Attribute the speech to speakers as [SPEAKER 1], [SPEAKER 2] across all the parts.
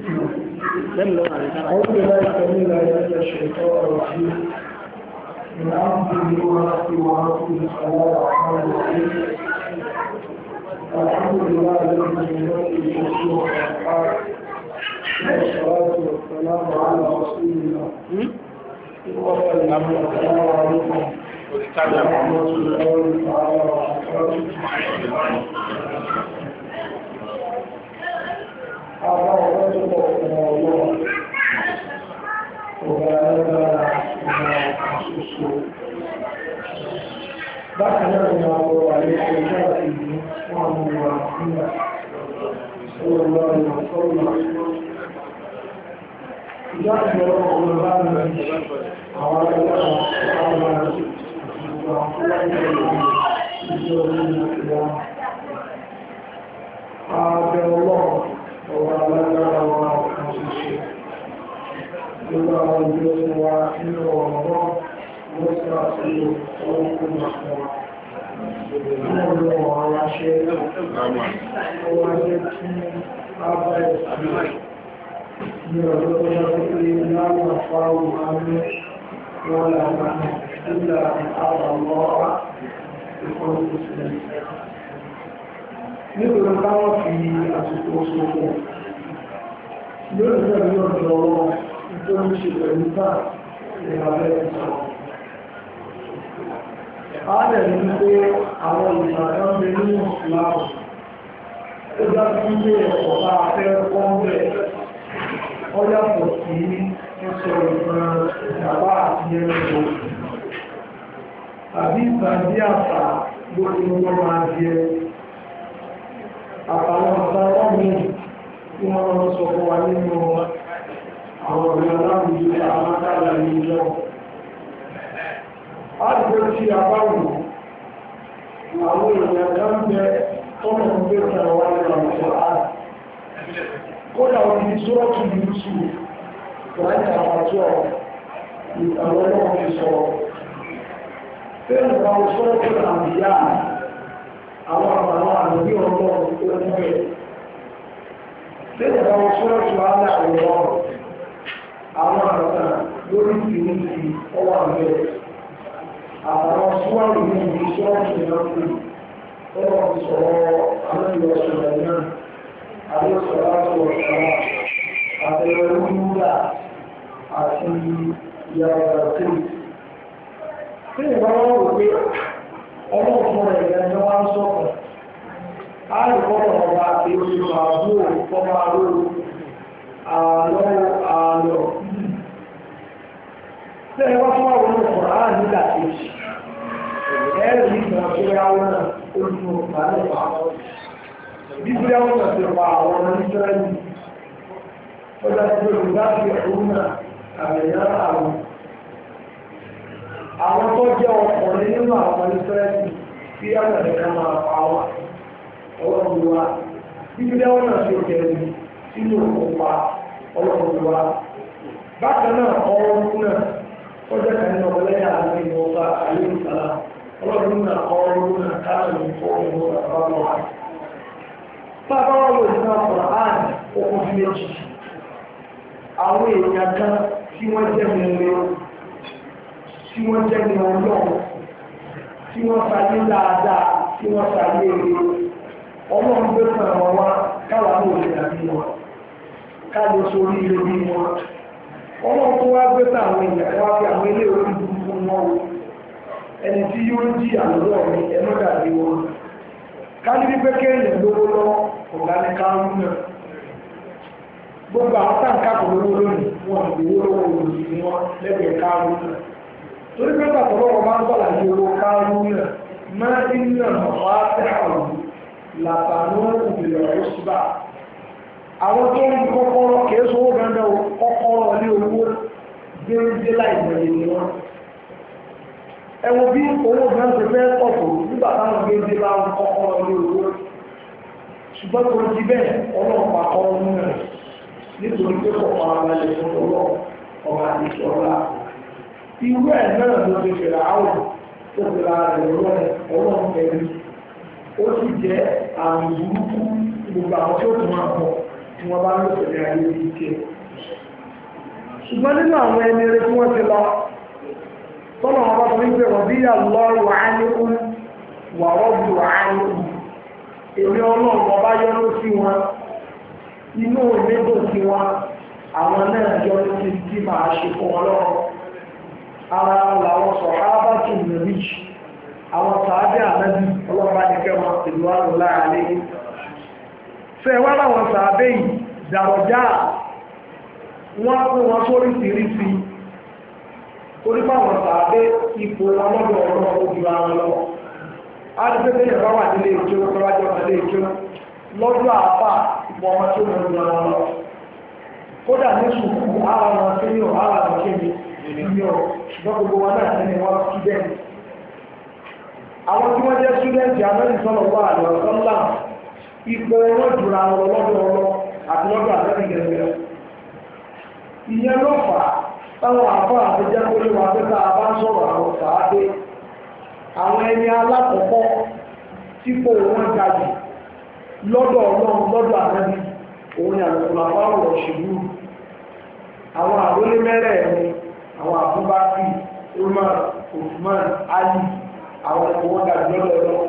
[SPEAKER 1] أعوذ بالله السميع العليم من الشيطان الرجيم من أمره ونفسه ونفسه بسم الله الرحمن الرحيم الحمد لله الذي بنعمته تتم الصالحات والصلاة والسلام على رسول الله السلام عليكم ورحمة الله تعالى وبركاته. Àwọn ọ̀rọ̀ tó pọ̀ fún ọlọ́run, ọ̀gá ẹgbẹ́ ọ̀gá àṣoṣo. Bákan náà ni àwọn àlejò ìjọ àti ìlú fún àwọn ọmọ àfihàn ọlọ́run ìwọ̀sọ́lọ́. Ìjọ àti ọlọ́run bá ń rẹ̀ àwọn ẹgbẹ́ àwọn ọmọ àti ìjọ orí ìjọ. Ààbẹ̀ ọlọ́run ọ̀rọ̀ alágbára wa ọ̀kan ṣoṣo gbogbo àwọn ìjọ tí wa nínú ọ̀rọ̀ lọ́sí àṣílò ọlọ́pọ̀ mọ̀sán nínú ọ̀rọ̀ aláṣẹ ó wá jẹ́ kí a bẹ̀rẹ̀ sí ní ọ̀dọ́ tó yá pé láwọn àfáwò àmì wọn lànà nígbà àbàlọ́wà ìfọ́nù sílẹ̀ nítorí táwọn fi àsìkò ṣòfò lórí ìjọba ní ọjọ́ ọwọ́ tó ń ṣe pẹ̀lú bá ìrìnàlẹ́ ìsọ̀. a lẹ̀ ní pé àwọn ìsàkán bẹ nínú ìsìláàmù ó dájú pé ẹ̀kọ́ bá fẹ́ kọ́ńbẹ̀ ó yàtọ̀ sí ẹ̀sọ̀ ìgbọ̀n ìjàmbá àti ẹ̀rọ tàbí ìtàgé àṣà lórí ọgbọ́n máa jẹ àtàwọn ọ̀sán mi tí wọ́n lọ sọ fún wa nínú àwọn ọ̀rẹ́ aláwùjọ àmátàlà ìjọ. a gbé tí a bá wù àwọn èèyàn kan bẹ tọ́nà ń gbé kan wá ní àwùjọ àà kódà òbí sọ́ọ̀tù yúúsù láti àpàtọ́ ìtàwọn náà fi sọ̀rọ̀ fẹ́ẹ̀ bá sọ́ọ̀tù àbíyá àwọn àwọn àmì ọlọ́run tó ń bẹ̀. Lẹ́yìn àwọn ṣọ́ọ̀ṣù aláàrẹ̀ àwọn àgbà lórí ìrìnlẹ̀ ọwọ́ àmì àwọn ṣúwárù ní ìlú ṣọ́ọ̀ṣù ìrìnlẹ̀ ọwọ́ ti sọ̀rọ̀ alẹ́lẹ́sọ̀rọ̀ náà àdéṣọ́lá sọ̀rọ̀ àtẹ̀rẹ̀ olúúdà àti ìyàwó àti lẹ́yìn bá wọ́n wò pé ọlọ́pùn rẹ̀ ẹ̀yẹ wá ń sọ́kàn ààrùkọ́rọ̀ ọba èrò àbúrò fọ́mà lóòrò àlọ́ tẹ́lẹ̀ wá fún àwọn ọmọ ààrùn nígbà kejì ẹ̀rù ìgbà tó yáwó náà ojú ìpàdépà bíbí àwọn ọ̀sẹ̀ ti pa àwọn ọmọ ìsírẹ́lì ọjà tí olùdáṣẹ́ òun náà àmẹ̀yà àwọn tó jẹ́ ọkùnrin nínú àwọn ìsírẹ́lì tí àgbàdẹ̀ká máa pa wá ọlọ́run wa bíbí lẹ́wọ́n náà ṣe kẹrin sínú òkúpa ọlọ́run wa bákan náà ọrùn náà ó jẹ́ kan nínú ọlẹ́yà àti ìwọ̀nba àyíkàlá ọlọ́run náà ọrùn náà káàkiri fún ìwọ̀n àbábọ̀ wa bàbá wọn lò ní àpọ̀lá ààrẹ okùn sí méjì àwọn èèyàn kan tí wọ́n jẹ́ mẹ́rin tí wọ́n jẹ́ ní ọlọ́run tí wọ́n sáyé dáadáa tí wọ́n sáyé èrè ọlọ́run gbé fún àwọn wá káwà ní òṣèlú àbí wọn káàlù sórí ilé bí wọn ọlọ́run tó wá gbé fún àwọn èèyàn wá fi àwọn ilé orí burúkú wọn wo ẹni tí yóò jí àlọ́ mi ẹmọ́dàbí wọn káàlù wípé kéèyàn lówó lọ ọ̀gá ní káàlù náà gbogbo àwọn táǹkà kò lówó lónìí wọn ìgbówó lọ́wọ́ òṣèlú ni wọn lẹ́gbẹ̀ẹ́ káàlù náà torí pé pàtàkì máa ń bọ̀ láti owó káàrù náà máa ń náà mọ̀ á tẹ́ àwọn làtàánú ìbìlẹ̀ òṣùbà àwọn tó ń kọ́kọ́rọ́ kèésù owó gẹ́gẹ́ kọ́kọ́rọ́ ní owó gbéńdé láìpẹ̀lẹ̀ ni wọ́n ẹwọ bí owó gẹ́gẹ́ fẹ́ pọ̀pọ̀ nígbà táwọn gbéńdé bá ń kọ́kọ́rọ́ ní owó ṣùgbọ́n tó ti bẹ́ẹ̀ ọlọ́pàá kọ́ náà nítorí pé kọ̀ọ̀pá abalẹ̀ fún ọlọ́pàá ìṣọ́lá irú ẹ̀ náà ló ti fèrè àwọn tó fèrè ààrẹ ọlọ́run pẹ̀lú ó sì jẹ́ àmì burúkú gbogbo àwọn tí ó tún máa bọ̀ wọ́n bá ń lò pẹ̀lú ayé bíi tiẹ̀. ṣùgbọ́n nínú àwọn ẹni rẹ̀ tí wọ́n ti lọ tọ́nà wọn bá fi ń pè wọ́n bí àlọ́ wà á ní kú wà rọ́bù wà á ní kú èmi ọlọ́run ọba yọ́nú sí wọn inú ìlédò sí wọn àwọn náà yọ́nú sí tí màá ṣe fún wọn lọ́wọ́ ara làwọn sọ̀hábàtù nàbí àwọn sàábẹ́ ànábì ọlọ́pàá ní kẹwọn ìlú àrùn láàrin fẹ́ wá láwọn sàábẹ́ yìí dàrọ̀já wọ́n pín wọn sórí sírísí torí fáwọn sàábẹ́ ipò wọn lọ́dọ̀ ọ̀rọ̀ ojú ara lọ adúgbẹ́gbẹ́ yẹn bá wà nílé ìjọ lọ́wọ́jọ́ nílé ìjọ lọ́dọ̀ àpá ipò ọmọ tó mọ̀ ojú ara lọ kódà ní sùkú ara wọn senior ara wọn kéde junior ṣùgbọ́n gbogbo wọn náà ní wọn student àwọn tí wọ́n jẹ́ student amẹ́rin sọ́nà wà lọ́sọ́lá ipò wọn jùlọ àwọn lọ́dọ̀ ọlọ́ àti lọ́dọ̀ àtẹ́rì gẹ̀gẹ̀ ìyẹn ló fà táwọn àfọ́ àtijọ́ pé wà pé ká bá ń sọ̀rọ̀ àwọn sàádé àwọn ẹni alákọ̀ọ́kọ́ típò wọn ga jù lọ́dọ̀ ọlọ́run lọ́dọ̀ àtẹ́rì òun ni àlùkò àwọn òṣèlú àwọn àrólé mẹ́rẹ̀ẹ̀rin àwọn Abubakar Umar Usman Ali àwọn ẹ̀kọ́ wọn ga jù lọ́dọ̀ ọlọ́run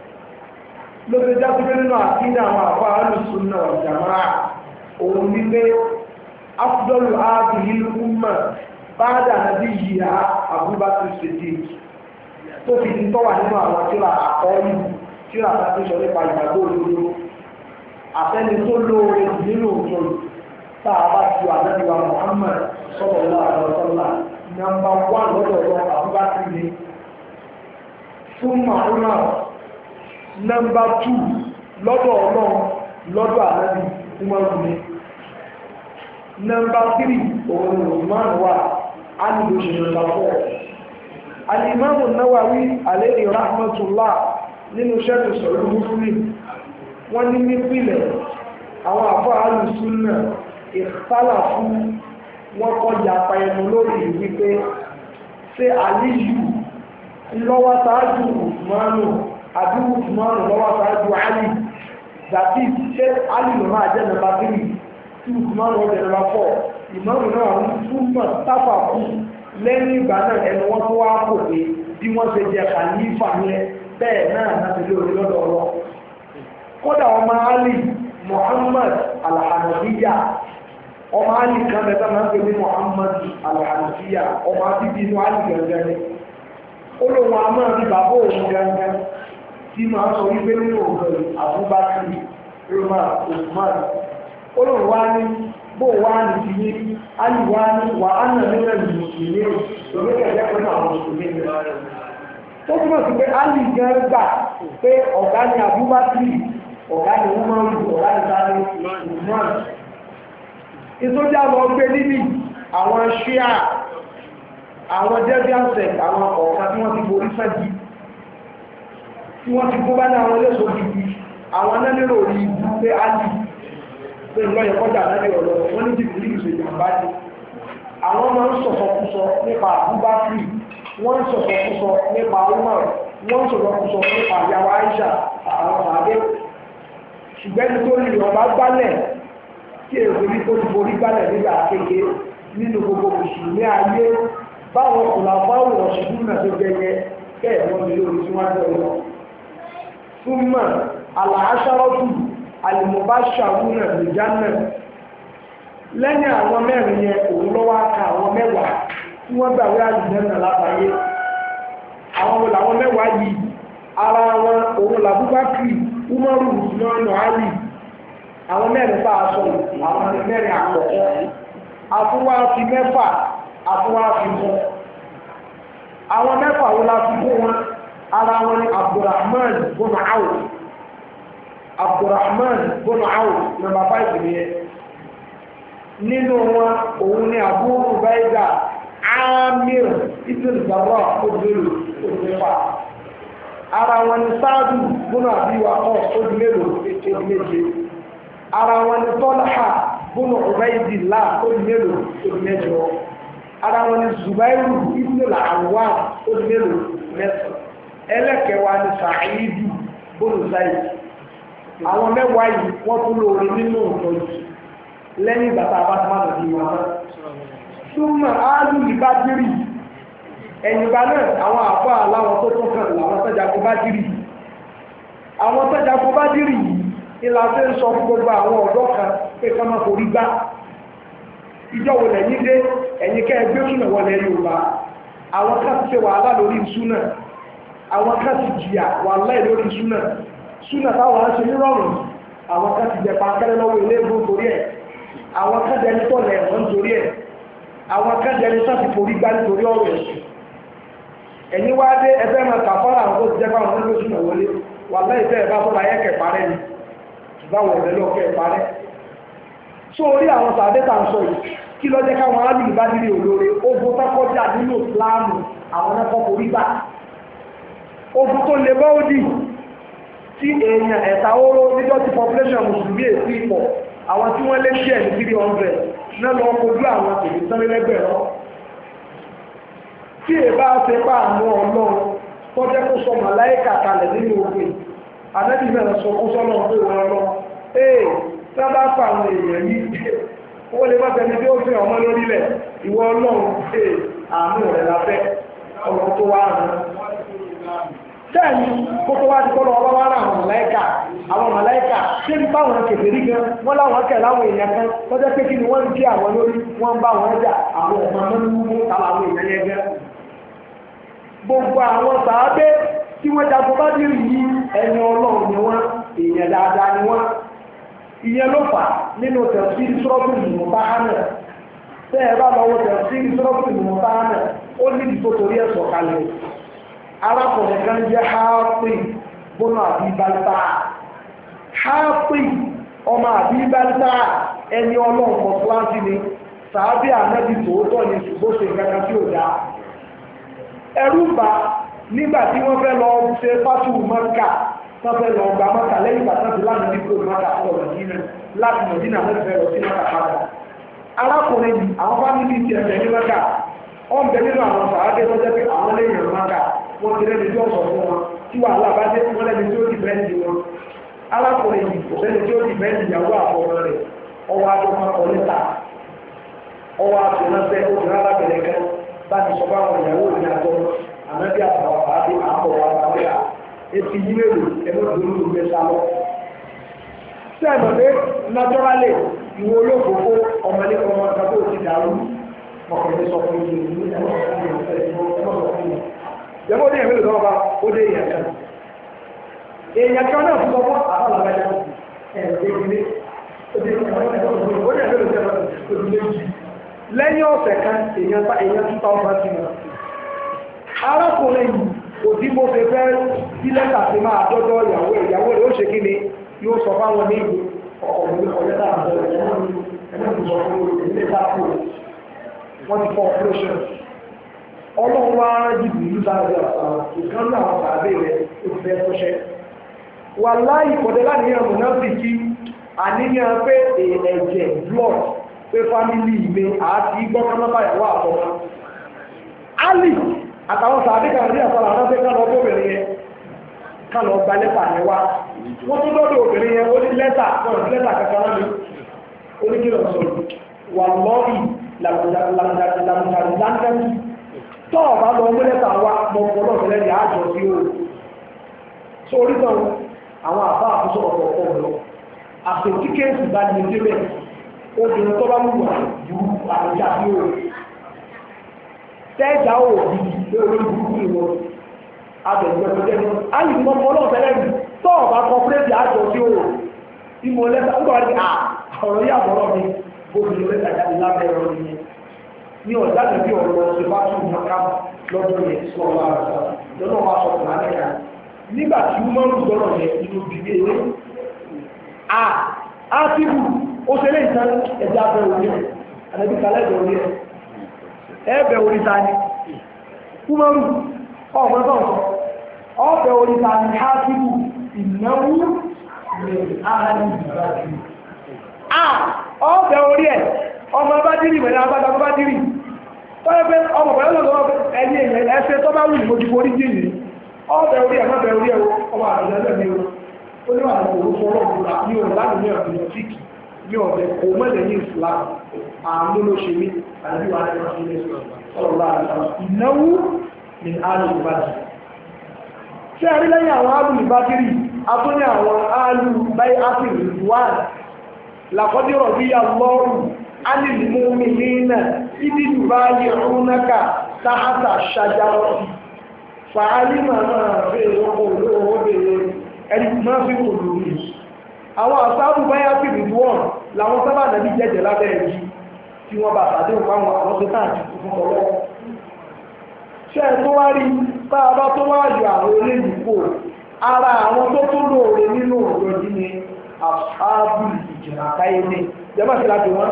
[SPEAKER 1] ló ti já síbẹ̀ nínú àkídà àwọn àfọ́ alùsùnnà wal jamaa òun ní pé afdọ́lù áàbìlì umma báadà nàbí yìí Abubakar Siddiq tó fi ti tọ́wà nínú àwọn tíra àkọ́ọ́lù tíra àti sọ nípa ìgbàgbọ́ òdodo àtẹni tó lóore nínú òjòrò tá a bá ti wà lẹ́nu wa Muhammad sallallahu alaihi wasallam nàmbà 1 lọ́dọ̀ ọ̀rọ̀ Abubakar ní fún màrúnà nọ́mbà 2 lọ́dọ̀ ọlọ́run lọ́dọ̀ ànábì Umaru ní nọ́mbà 3 òun Usman wà ánìlòṣì nọ́mbà 4 Al-Imam An-Nawawi alayhi rahmatullah nínú sẹ́tù sọ̀rọ̀ Muslim wọ́n ní nípìnlẹ̀ àwọn àfọ́ alùsùnnà ìfàlà fún wọn kọjá pa ẹnu lórí wípé ṣé Aliyu lọ́wọ́ sáájú Usmanu àbí Usmanu lọ́wọ́ sáájú Ali dàbí ṣé Ali ló máa jẹ́ nọ́mbà 3 tí Usmanu ọjọ́ nọ́mbà 4 ìmọ̀rù náà ń túmọ̀ táfà fún lẹ́yìn ìgbà náà ẹnu wọn tó wá kò pé bí wọ́n ṣe jẹ kàlífà yẹn bẹ́ẹ̀ náà láti lórí lọ́dọ̀ ọlọ́ kódà ọmọ Ali Muhammad al-Hanafiya ọmọ Ali kan mẹ́ta máa ń pè ní Muhammad al-Hanafiya ọmọ abíbí inú Ali gẹ̀gẹ̀ ni olóhùn àmọ́ ní bàbá òun gẹ̀gẹ̀ tí máa sọ wípé nínú òun Abubakar Umar Usman olóhùn wá ní bó wá ní ti yí Ali wá ní wà á nà nílẹ̀ mùsùlùmí lórí ẹ̀jẹ̀ pẹ̀lú àwọn mùsùlùmí tó túnmọ̀ sí pé Ali gẹ́gẹ́ gbà pé ọ̀gá ni Abubakar ọ̀gá ni wọ́n máa ń lù ọ̀gá ni sáré Usman ìsójà lọ gbé níbi àwọn ṣíà àwọn jẹ́bíànsẹ̀ àwọn ọ̀kan tí wọ́n ti borí sẹ́jì tí wọ́n ti kó bá ní àwọn eléso gidi àwọn nẹ́lẹ́rò orí ibú pé Ali pé ìlọ́yẹ̀ kọjá lẹ́lẹ́ ọ̀rọ̀ wọ́n ní jìbìlì ìṣèjàmbá ni àwọn máa ń sọ̀sọ̀kúsọ nípa Abubakar wọ́n sọ̀sọ̀kúsọ nípa Umar wọ́n sọ̀sọ̀kúsọ nípa ìyàwó Aisha àwọn sàádé ṣùgbẹ́ni tó rí ọba gbálẹ̀ tí èrò ní tó ti borí gbálẹ̀ nígbà kékeré nínú gbogbo mùsùlùmí ayé báwọn kòlàfáwò ọ̀ṣùgbùn náà tó jẹyẹ bẹ́ẹ̀ wọ́n ní lórí tí wọ́n jẹ́ lọ. súnmọ́ àlàáṣárọ́tù àlùmọ̀báṣàwùnà nìjánà lẹ́yìn àwọn mẹ́rin yẹn òun lọ́wọ́ aka àwọn mẹ́wàá tí wọ́n gbàwé àlùjẹ́nà lábàáyé àwọn làwọn mẹ́wàá yìí ara wọn òun làbúbákì Umaru Usman Ali àwọn mẹ́rin bá aṣọ àwọn mẹ́rin àkọ́kọ́ àfúwá fi mẹ́fà àfúwá fi mọ́ àwọn mẹ́fà wọn la fi fún wọn ara wọn ni Abdurrahman bọ́nà áwò Abdurrahman bọ́nà áwò nọ́mbà 5 nìyẹn nínú wọn òun ni Abu Ubaida Amir ibn Jarrah òdòdó òdòdó ara wọn ni Sáàdù bọ́nà àbíwá òdòdó méje ara wọn ni Tọ́láhà bọ́nà Ubaidillah òdòdó ara wọn ni Zubairu ibn al-Awwam òdòdó mẹ́sàn ẹlẹ́kẹ̀wá ni Sa'idu bọ́nà Zaid àwọn mẹ́wàá yìí wọ́n tún lóore nínú ìtọ́jú lẹ́yìn ìgbà tá a bá ti máa lòdì wọn náà súnmọ́ áálù ìbádìrì ẹ̀yìn ìgbà náà àwọn àfọ́ aláwọ̀ tó tún kàn láwọn tọ́jagun bádìrì àwọn tọ́jagun bádìrì yìí ìlà tó ń sọ fún gbogbo àwọn ọ̀dọ́ kan pé kọ́ máa forí gbá ìjọ wo lẹ́yìn dé ẹ̀yìn kẹ́ ẹgbẹ́ súnà wọlé Yorùbá àwọn kan ti ṣe wàhálà lórí súnà àwọn kan ti jìyà wàhálà lórí súnà táwọn á ṣe nírọ̀rùn àwọn kan ti jẹ pàkẹ́rẹ́ lọ́wọ́ ilé ìbò torí ẹ̀ àwọn kan jẹni tọ́lẹ̀ ẹ̀wọ̀n torí ẹ̀ àwọn kan jẹni sáti forí gbá nítorí ọ̀rọ̀ ẹ̀sìn ẹ̀yìn wá dé ẹgbẹ́ máa kàfọ́rà àwọn tó ti jẹ́ fáwọn ọmọdé súnà wọlé wàhálà ìfẹ́ ẹ̀bá tó láyé kẹ̀ parẹ́ ni ṣùgbọ́n ọ̀rẹ́ lọ́kẹ́ parẹ́ so orí àwọn sàdẹ́ta ń sọ yìí kí ló jẹ́ káwọn arábìnrin bá nílé olóore ogun tó kọjá nínú ìsìláàmù àwọn ẹ̀kọ́ kò rí bá ogun tó lè bọ́ òdì tí èèyàn ẹ̀ta oró níjọ́ tí population mùsùlùmí èsì pọ̀ àwọn tí wọ́n lé díẹ̀ ní 300 náà lọ kojú àwọn tèmi sánlẹ́gbẹ̀rún tí èbá ṣe pa àwọn ọlọ́run tó jẹ́ kó sọ màláìkà kalẹ̀ nínú òfin ànábì mẹ́rin sọ kó sọ́nà pé wọ́n lọ tí wọ́n bá pa àwọn èèyàn yìí ó lè má tẹni tí ó fi ọmọ lórílẹ̀ ìwọ ọlọ́run àánú rẹ̀ lábẹ́ ọ̀rọ̀ tó wá rán tẹ́ẹ̀ni kó tó wá ti kọ́ lọ ọba wá rán àwọn màláìkà tí ń bá wọn kèfèrí gan wọ́n láwọn kẹ̀ láwọn èèyàn kan lọ́jọ́ pé kí ni wọ́n ń jí àwọn lórí wọ́n ń bá wọn jà àwọn ọmọ mọ́númú tàbí èèyàn yẹn gan gbogbo àwọn sàábé tí wọ́n jagun bá dìrì yí ẹni ọlọ́run ni wọ́n èèyàn dáadáa ni wọ́n ìyẹn ló fà nínú tẹ̀síìrì sọ́rọ́bù ìmọ̀báhánà tẹ́ ẹ bá lọ́wọ́ tẹ̀síìrì sọ́rọ́bù ìmọ̀báhánà ó ní ìdìbò torí ẹ̀sọ̀ kalẹ̀ arákùnrin kan jẹ́ hápì bọ́nà àbíbálítà hápì ọmọ àbíbálítà ẹni ọlọ́run kọ̀ fúláńtì ni sàábì ànábì tòótọ́ ni ṣùgbọ́n ṣe kankan tí ò dáa ẹrú bá nígbà tí wọ́n fẹ́ lọ ṣe fásitì mọ́ríkà tọ́fẹ́ lọ gba mọ́ta lẹ́yìn pàtàkì láti ní kó mọ́ta fún Mọ̀dínà láti Mọ̀dínà lẹ́fẹ́ lọ sí mọ́ta padà. arákùnrin yìí àwọn fámìlì ti ẹ̀fẹ̀ ní mọ́ta wọ́n bẹ nínú àwọn sàádé tó jẹ́ pé àwọn lẹ́yìn mọ́ta wọ́n ti rẹ́ni tí ó sọ fún wọn tí wàhálà bá dé wọ́n lẹ́ni tí ó di bẹ́ẹ̀ni wọn. arákùnrin yìí kò sẹ́ni tí ó di bẹ́ẹ̀ni ìyàwó àfọwọ́ rẹ̀ ọwọ́ adọ́mọ́kọ lẹ́ta ọwọ́ àtúnṣe obìnrin alábẹ̀rẹ̀ kan bá ti sọ fún àwọn ìyàwó ìrìn àjọ ànábì àtàwọn àbí àbọ̀wọ̀ àbáwẹ́yà ètì yí mélòó ẹgbẹ́ òdòdó ló gbé sálọ. sẹ́ẹ̀mọ̀ pé naturally ìwọ olóògbòkó ọmọdé ọmọ ọ̀dọ́ tó ti dàrú ọkùnrin sọ fún ìlú ní ẹ̀rọ ìyàwó ní ẹ̀mẹ́lò lọ́wọ́ bá ó dé èèyàn kan. èèyàn kan náà fún ọmọ àbálàbájá lẹ́yìn ọ̀sẹ̀ kan èèyàn 2000 arákùnrin yìí òdí bó ṣe fẹ́ sí lẹ́tà sí máa dọ́dọ́ ìyàwó rẹ̀ ó ṣe kí ni yóò sọ fáwọn ní ìlú ọ̀pọ̀lọpọ̀ ọ̀lẹ́tà àbẹ̀rẹ̀ ẹ̀mọ́ ìsọ fún ilé sáfù wọ́n ti fọ́ operation ọlọ́run wá jìbì ìlú sáré àṣàrà ìkan náà àwọn sàbẹ̀ rẹ̀ ó ti fẹ́ tọ́ṣẹ́ wà láì kọ̀dẹ́ láníyàn mọ̀nàfíkì àníyàn pé ẹ̀jẹ̀ blood pé fámìlì ìgbé àti gbọ́kánábà ìwà àtọ́mọ́ Ali àtàwọn sàbí kan rí àfọlà àwọn fẹ́ kánà ọgbọ́bìnrin yẹn kánà ọgbà lẹ́tà yẹn wá wọ́n tún lọ́dọ̀ obìnrin yẹn ó ní lẹ́tà kankan wá ní oníkìlọ̀ sọ̀rọ̀ wà lọ́ọ̀rì làmùdàdì tọ́ọ̀ bá lọ mú lẹ́tà wá mọ ọlọ́ọ̀fẹ́lẹ́ ní àjọ sí o so orí tán àwọn àbá àkóso ọ̀pọ̀ lọ àpètí kéèsì bá ní débẹ̀ obìnrin tó bá wù wá ju àrùjá sí o tẹ́jà ò bí lórí burúkú ìwọ abẹ̀gbẹ̀gbẹ̀ ní ayìmọ̀ ọlọ́ọ̀fẹ́lẹ́bì tọ́ọ̀ bá kọpírẹ́tì àjọ tí ó ìmọ̀ lẹ́ta ń gbọ́rí ọ̀rọ̀ yà bọ̀rọ̀ mi bóbi lẹ́ta jáde lábẹ́ ẹ̀rọ ni ní ọ̀dá tẹ̀bí ọ̀rọ̀ ṣe bá tún mọ́ká lọ́dún yẹn sọ́ọ̀lá lọ́nà wa sọ fún alẹ́ka nígbà tí ó mọ́rù gbọ́rọ̀ yẹn inú bìbí ewé a ti bù ó ṣe lè tán ẹja bẹ orí ẹ̀ àdẹ́bí kalẹ́ orí ẹ̀ ẹ̀bẹ̀ oríta ni kúmọ́rù ọ̀gbọ́n sọ ọ̀bẹ̀ oríta ni a ti bù ìnáwó ọ̀bẹ̀ orí ẹ̀ ọmọ bá dírì mẹ́rin agbádá bá dírì tọ́lẹ́pẹ́ ọmọ pẹ̀lú ọ̀dọ́ ẹni èèyàn ẹsẹ̀ tó bá wù ní mojú forí jìnnì ọ̀bẹ̀ orí ẹ̀ mọ́bẹ̀ orí ẹ̀ ọmọ àdìyàn lẹ́ni o ó ní àwọn òru fọlọ́ òkúra ní òun láti ní ọ̀dọ̀ fíkì ní ọ̀dẹ̀ kò mọ́lẹ̀ ní Islam àánú ló ṣe mí àdúgbò wa ní ọ̀sán ilé ọ̀rọ̀ ìnáwó ní àlù ìbàdí. ṣé a rí lẹ́yìn àwọn àlù ìbádìrí a tún ní àwọn àlù báyìí áfíìrì wà làkọ́dírọ̀ bí yà lọ́rù ánìlmú mi nínà ìdí ìbá yẹ̀rúnákà táhátà ṣàjárọ̀ fàálìmà máa fẹ́ olóòbèrè ẹni máa fi kò lórí àwọn àsáàbù báyá sí ìrìnwọ̀n làwọn sábà nàbí jẹ́jẹ̀ lábẹ́ ẹ̀jí tí wọ́n bá tàbí àwọn àwọn tó tààtì fún ọlọ́ ṣe tó wá rí báabá tó wá yọ àwọn olóyìnbó ara àwọn tó tó lóore nínú òjòjí ni àsáàbù ìjìnàkáyé ní jẹ́mọ̀ sí láti wọ́n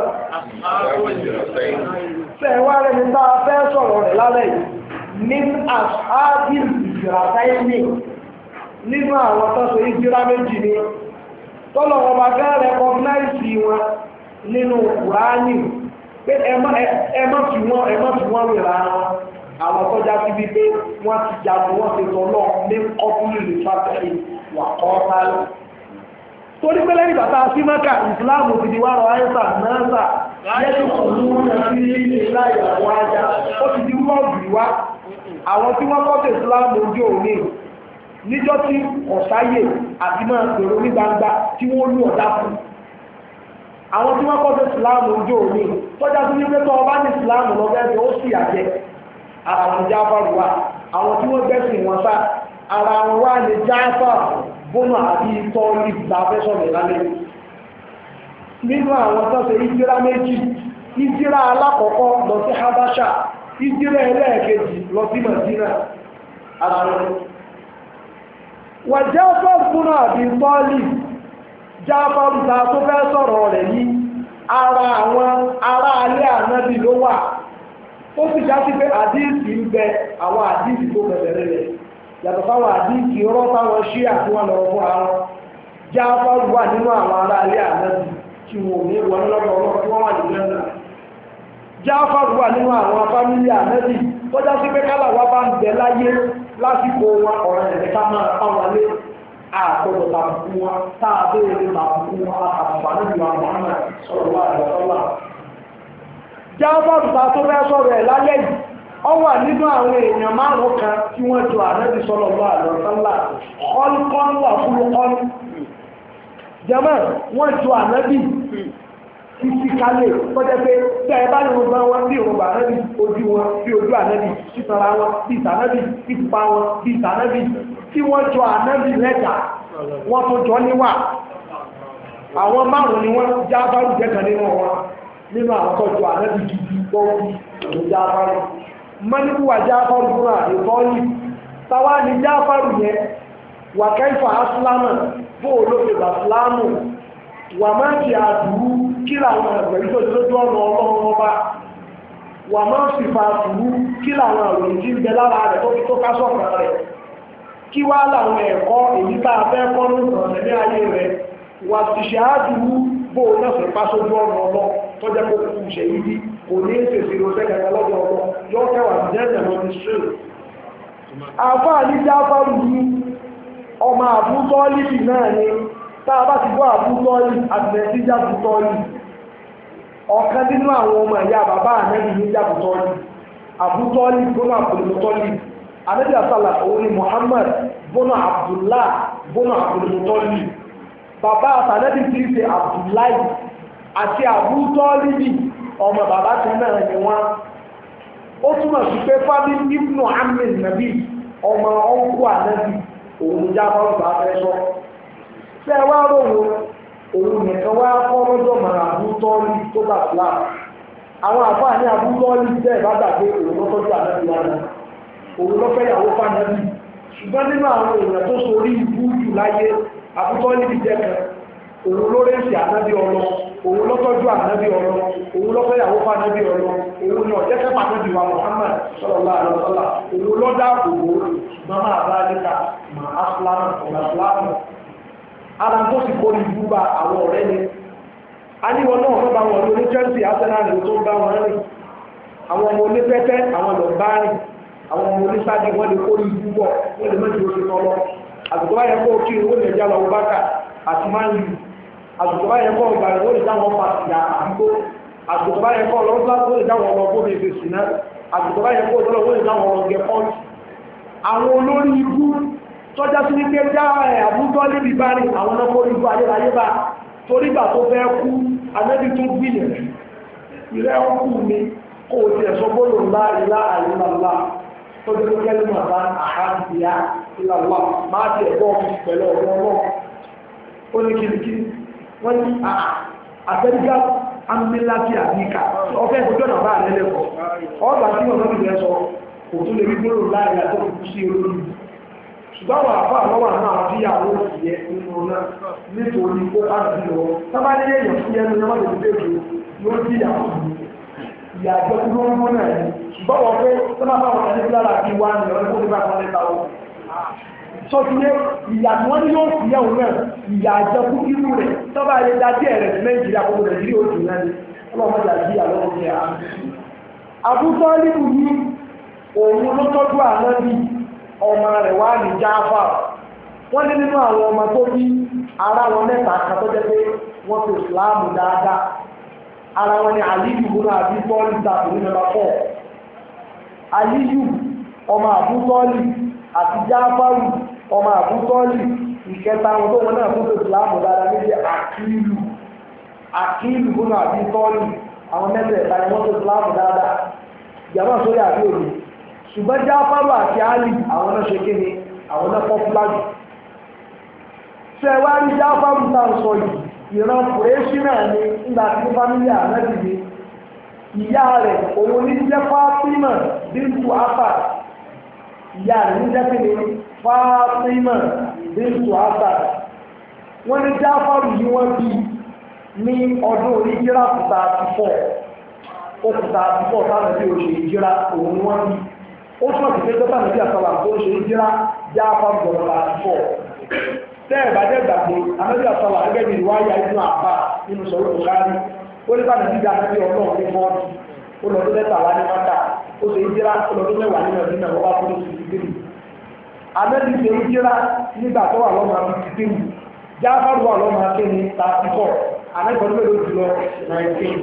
[SPEAKER 1] ṣe wá rẹ̀ ní bá fẹ́ sọ̀rọ̀ rẹ̀ lálẹ́ ní àsáàbù ìjìnàkáyé ní nínú àwọn tọ́sọ ìjírá méjì ni tọ́lọ̀ wọn bá fẹ́ rẹ̀kọ́gnáìsì wọn nínú Kùránì pé ẹmọ́ fi wọ́n rẹ̀ wọn àwọn tọ́já sí bí pé wọ́n ti jagun wọ́n ti tọ́lọ́ ní ọkùnrin lè fàtẹ́lì wà kọ́ọ̀tálẹ̀ torí pé lẹ́yìn bàtà sí Mẹ́kà ìsìláàmù ti di wárọ̀ àìsà náà yẹ́sùn kùnú wọn sí ilé láyàwó ajá ó ti di wọ́ọ̀dù wá àwọn tí wọ́n kọ́ ìsìláàmù ojú òní níjọ́ tí ọ̀sáyè àti máa pèrò ní gbangba tí wọ́n lú ọ̀dá fún àwọn tí wọ́n kọ́ sí ìsìláàmù ojú òní tọ́já sí wípé tó ọba ní ìsìláàmù lọ́gbẹ́sẹ̀ ó sì àjẹ́ ara wọn Jáfàrù wà àwọn tí wọ́n gbẹ́sìn wọn sá ara wọn wà ní Jáfàrù bọ́nà àbí tọ́ọ̀lì láfẹ́sọ̀rẹ̀ lálẹ́ nínú àwọn tó ṣe ìjírá méjì ìjírá alákọ̀ọ́kọ́ lọ sí Habasha ìjírá ẹlẹ́ẹ̀kejì lọ sí Madina ara wọn wà Jáfàrù bọ́nà àbí tọ́ọ̀lì Jáfàrù ta tó fẹ́ sọ̀rọ̀ rẹ̀ yìí ara àwọn ará alẹ́ ànábì ló wà ó sì já sí pé àdíìsì ń bẹ àwọn àdíìsì tó bẹ̀rẹ̀ rẹ̀ yàtọ̀ fáwọn àdíìsì ọ̀rọ̀ táwọn ṣí àti wọn lọ fún ara Jáfàrù wà nínú àwọn ará alẹ́ ànábì tí wọn ò ní wọn lọ́dọ̀ ọlọ́rọ̀ tí wọ́n wà nínú ẹ̀nà Jáfàrù wà nínú àwọn fámílì ànábì tó já sí pé kálà wá bá ń bẹ láyé lásìkò wọn ọ̀rọ̀ ẹ̀ka máa pàwọlé àtọ̀dọ̀ tàbùkù wọn táàbẹ̀rẹ̀ tàbùkù wọn àtàbùkù níbi àwọn Muhammad sọ̀rọ̀ àdọ̀sọ́lá Jáfàrù ta tó fẹ́ sọ̀rọ̀ ẹ̀ lálẹ́ yìí ọ wà nínú àwọn èèyàn márùn kan tí wọ́n jọ ànábì sọ̀rọ̀ àdọ̀sọ́lá ọlùkọ́n wà fún ọlù jẹ́mọ́ wọ́n jọ ànábì fisikálẹ̀ tọ́jẹ́ pé tẹ́ bá ní ọgbà wọn bí ọgbà ànábì ojú wọn bí ojú ànábì títara wọn bí ìtànábì títpa wọn bí ìtànábì tí wọ́n jọ ànábì lẹ́jà wọ́n tó jọ níwà àwọn márùn ni wọ́n Jáfàrù jẹ́kan nínú wọn nínú àwọn tọ́jú ànábì gidi gbọ́wọ́ tó Jáfàrù mọ́níwà Jáfàrù fún àdìbọ́ọ̀lì táwa ni Jáfàrù yẹn wà kẹfà aslámà fún olóògbé bàsílámù wà máa ti àdúrú kí làwọn ẹgbẹ̀rí tó lójú ọ̀nà ọlọ́run ọba wà máa sì fa àdúrú kí làwọn àròyìn tí ń bẹ lára rẹ̀ tó fi tó ká sọ̀kan rẹ̀ kí wá làwọn ẹ̀kọ́ èyí tá a fẹ́ kọ́ ní ìrọ̀lẹ́ ní ayé rẹ̀ wà sì ṣe àdúrú bó o náà fẹ́ pásójú ọ̀nà ọlọ́ tó jẹ́ kó kú ṣe yìí kò ní èsèsì ló fẹ́kẹ̀kẹ́ lọ́dọ̀ ọlọ́ yóò kẹwàá sí jẹ́ ẹ̀mọ́ ní ṣe àfáà ní Jáfàrù ní ọmọ àbútọ́lì náà ni táa bá ti gbọ́ àbútọ́lì àtìlẹ́sí jábútọ́lì ọ̀kan nínú àwọn ọmọ ìyá bàbá ànẹ́bì ní jábútọ́lì àbútọ́lì bọ́nà àbúlùmọ́tọ́lì ànẹ́bì àsàlà òun ni Muhammad bọ́nà Abdullah bọ́nà àbúlùmọ́tọ́lì bàbá àtànẹ́bì tí í ṣe Abdullahi àti àbútọ́lì bí ọmọ bàbá kan náà ni wọ́n ó túmọ̀ sí pé fábí ibnu amin nàbí ọmọ ọ̀nkú ànẹ́bì òun Jáfàrù bá fẹ́ sọ tẹ́ wá ròwò òun nìkan wá fọ́rọ́jọ́ mara àbútọ́lì tó bá fìlà àwọn àfáà ní àbútọ́lì tẹ́ bá gbàgbé òun lọ́tọ́jú ànábì wa náà òun lọ́fẹ́ ìyàwó fánábì ṣùgbọ́n nínú àwọn èèyàn tó sorí ibú jù láyé àbútọ́lì ti jẹ́ kan òun ló rẹ́sì ànábì ọlọ òun lọ́tọ́jú ànábì ọlọ òun lọ́fẹ́ ìyàwó fánábì ọlọ òun ní ọ̀jẹ́kẹ́ pàtàkì wa Muhammad sallallahu alaihi wasallam òun lọ́dá òwò mama àbáríkà ma aslámù ọ̀nà aslámù ara tó sì kó ìlú bá àwọn ọ̀rẹ́ ni a ní wọn náà bá wọn ní Chelsea Arsenal tó ń bá wọn rìn àwọn ọmọ onípẹ́tẹ́ àwọn lọ bá rìn àwọn ọmọ onísáàdì wọ́n lè kó ìlú bọ̀ wọ́n lè mẹ́jọ oṣù tọ́lọ àtùkọ́ báyẹ̀ kó kí wọ́n lè já lọ bákà àti máa ń lù àsìkò báyẹn kọ́ ọgbà rẹ̀ ó lè dáwọn pa ìyá àdúgbò àsìkò báyẹn kọ́ lọ́dún láti ó lè dáwọn ọlọ́gbó mi fi sí náà àsìkò báyẹn kọ́ lọ́dún ó lè dáwọn ọlọ́gẹ pọ́ọ̀tì àwọn olórí ibú tọ́já sí wípé já àbúgbọ́ níbi bá rí àwọn ọmọ orí ibú ayérayé bá torí gbà tó fẹ́ kú anẹ́bí tó gbìyànjú ìrẹ́ ọkù mi kó o ti ẹ̀sọ́ gbọ́dọ̀ ńlá ìlà àìlàlá tó dé tó kẹ́lú mà bá àhàbìyà ìlàlá máa ti ẹ̀gbọ́ pẹ̀lú ọ̀rọ̀ ọlọ́run ó ní kìlìkìlì wọ́n ní àtẹ́rígá amíláti àbíkà ọfẹ́ ìfọ́jọ́ náà bá rẹ̀ lẹ́kọ̀ọ́ ọgbà tí wọ́n lọ́dún rẹ̀ sọ kò tún lè rí gbọ́dọ̀ láàrin àtọ́ kù sí olórí ṣùgbọ́n àwọn àfọ́ àlọ́wà náà tí àwọn òṣìyẹ nínú náà nítorí kó káàkiri lọ sábà ní èèyàn fún yẹnu náà lè dé jù yóò jí àwọn ìyàjọ tí wọ́n mú náà ní ṣùgbọ́n wọ́n pé sábà bá wọn ní lára bí wá ní ọdún tó bá kan lẹ́ta o sọ ti yé ìyà tí wọ́n ní yóò fi yẹ̀wò náà ìyàjọ fún irú rẹ̀ sábà lè dá díẹ̀ rẹ̀ sí Nàìjíríà kó Nàìjíríà ó jù náà ní ọlọ́mọdé àjí àlọ́ ní àbútọ́ nínú yìí òun ló tọ́jú àná bíi ọmọ rẹ̀ wá ní jáfà wọ́n ní nínú àwọn ọmọ tó bí ara wọn mẹ́ta kan tó jẹ́ pé wọ́n fi ìsìláàmù dáadáa ara wọn ni Aliyu múnú àbí tọ́lì tàbí ní nọ́mbà 4 Aliyu ọmọ àbútọ́lì àti jáfàrù ọmọ àbútọ́lì ìkẹta wọn tó wọn náà fún ìsìláàmù dáadáa níbi Àkílù múnú àbí tọ́lì àwọn mẹ́tẹ̀ẹ̀ta ni wọ́n fi ìsìláàmù dáadáa ìjàmbá sórí àbí òní ṣùgbọ́n jáfàrù àti àlì àwọn náà ṣe kéde àwọn náà pọ́pùlájù ṣe wá rí jáfàrù tá ń sọ yìí ìran kùrẹ́ṣì náà ni nígbà tí fámílì ànábì ni ìyá rẹ̀ òun ní jẹ́ Fátímà bíntù Asad ìyá rẹ̀ ní jẹ́ kéde Fátímà bíntù Asad wọ́n ní jáfàrù yìí wọ́n bí ní ọdún orí jíra kùtà àti fọ́ òkùtà àti fọ́ sáà bí ó ṣe jíra òun ni wọ́n bí ó tún ọ̀sẹ̀ tó tánà bí àsọ̀là tó ṣe jíra já fábùdọ̀rọ̀ àti fọ́ tẹ́ẹ̀ bá jẹ́ gbàgbé anábí àsọ̀là gẹ́gẹ́ bí ìwáyà inú àpá nínú sọ̀rọ̀ Buhari ó ní bá nàbí anábí ọlọ́run ní fọ́ọ̀tì ó lọ́dún mẹ́tàlá ní mọ́tà ó ṣe jíra ó lọ́dún mẹ́wàá nínú ọdún náà wọ́n bá fún oṣù tìbírì anábí ṣe jíra nígbà tó wà lọ́mọ àbí tìbírì já fábùdọ̀ wà lọ́mọ akéni 34 anábí ọdún mélòó jùlọ 19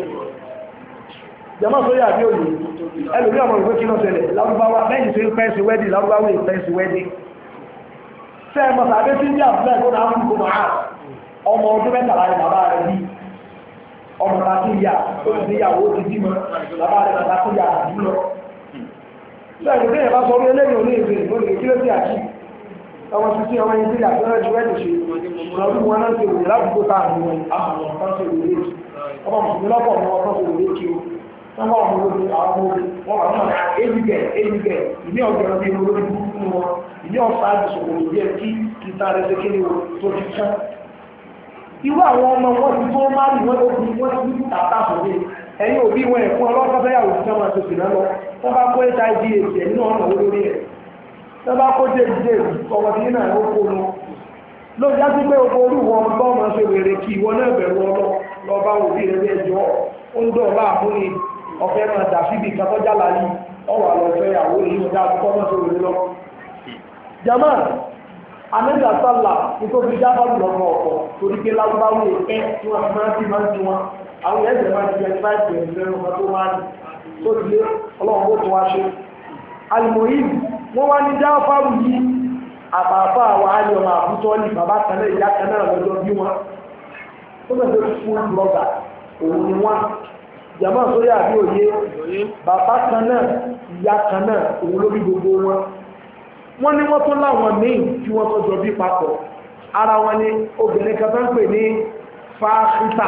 [SPEAKER 1] jẹmọ́ sórí àbí òye ẹlòmí ọmọ ìwé kí náà ṣẹlẹ̀ lárúbáwá lẹ́yìn tó ń fẹ́ sí wẹ́dì lárúbáwá ń fẹ́ sí wẹ́dì sẹ́ẹ̀mọ̀ tàbí tí ń jà fúlẹ̀ tó náà fún gbogbo àà ọmọ ọdún mẹ́tàlá ni bàbá rẹ̀ bí ọmọ tàbí ìyá ó ti níyàwó ti bímọ bàbá rẹ̀ tàbí ìyá àdúlọ sẹ́ẹ̀mọ̀ tí ìyẹn bá sọ orí eléyìí olè ìgbè lórí kí ló ti àkí ọmọ títí ọmọ yìí tí àtúnrẹ́ ju wẹ́dì ṣe ọdún wọn náà ṣe wòye ládùúgbò táàrin wọn àwọn ọmọ kan ṣe wòye ọmọ mùsùlùmí lọ́pọ̀ ọmọ kan ṣe wòye kí o wọ́n wọ́n mú àwọn ọmọ wọn wà náà èyígẹ̀ ìní ọ̀gẹ̀rẹ̀ bí olórí fún wọn ìní ọ̀sá ìṣòwò díẹ̀ kí ìta rẹ̀ ṣe kéde tó ti tán irú àwọn ọmọ wọn ti tó máa rí wọn lóbi wọn ti ní tàtà sóde ẹ̀yìn òbí wọn ẹ̀kún ọlọ́pàá òsì náà máa ṣe sì náà lọ wọ́n bá kó hiv èsì ẹ̀ nínú ọ̀nà olórí ẹ̀ wọ́n bá kó jẹ́ ọmọ tí náà ó kó lọ ló já sí pé oko orí wọn bá ọmọ ṣe wèrè kí ìwọ náà bẹ̀rù lọ bá òbí rẹ̀ ẹjọ́ ó ń dọ̀ láàmú ni ọ̀fẹ́ máa dà síbi ìkàtọ́jà láyé ọwà lọ́fẹ́ àwọ̀ èyí ọjá àkọ́kọ́ náà tó wèrè lọ. jama amẹ́ta sálà nítorí jábàlù lọ́nà ọ̀pọ̀ torí pé lágbáwò ẹ̀fẹ́ tí wọ́n fi máa ń ti wọn àwọn ẹ̀jẹ̀ máa ti 25 ọmọ tó máa ń tó ti lé ọlọ́run ó tó wá ṣe. alimoyim wọ́n wá ní jáfàrù yìí àbàbà àwọn àyè ọmọ àbútọ́ ní bàbá kan náà ìyá kan náà lọ́jọ́ bí wọn ó bẹ̀rẹ̀ fún blọ́gà òun ni wọ́n jàmọ́ sórí àbí òye bàbá kan náà ìyá kan náà òun ló bí gbogbo wọn wọ́n ní wọ́n tó láwọn míì tí wọ́n tó jọ bí papọ̀ ara wọn ni obìnrin kan tó ń pè ní fáfítà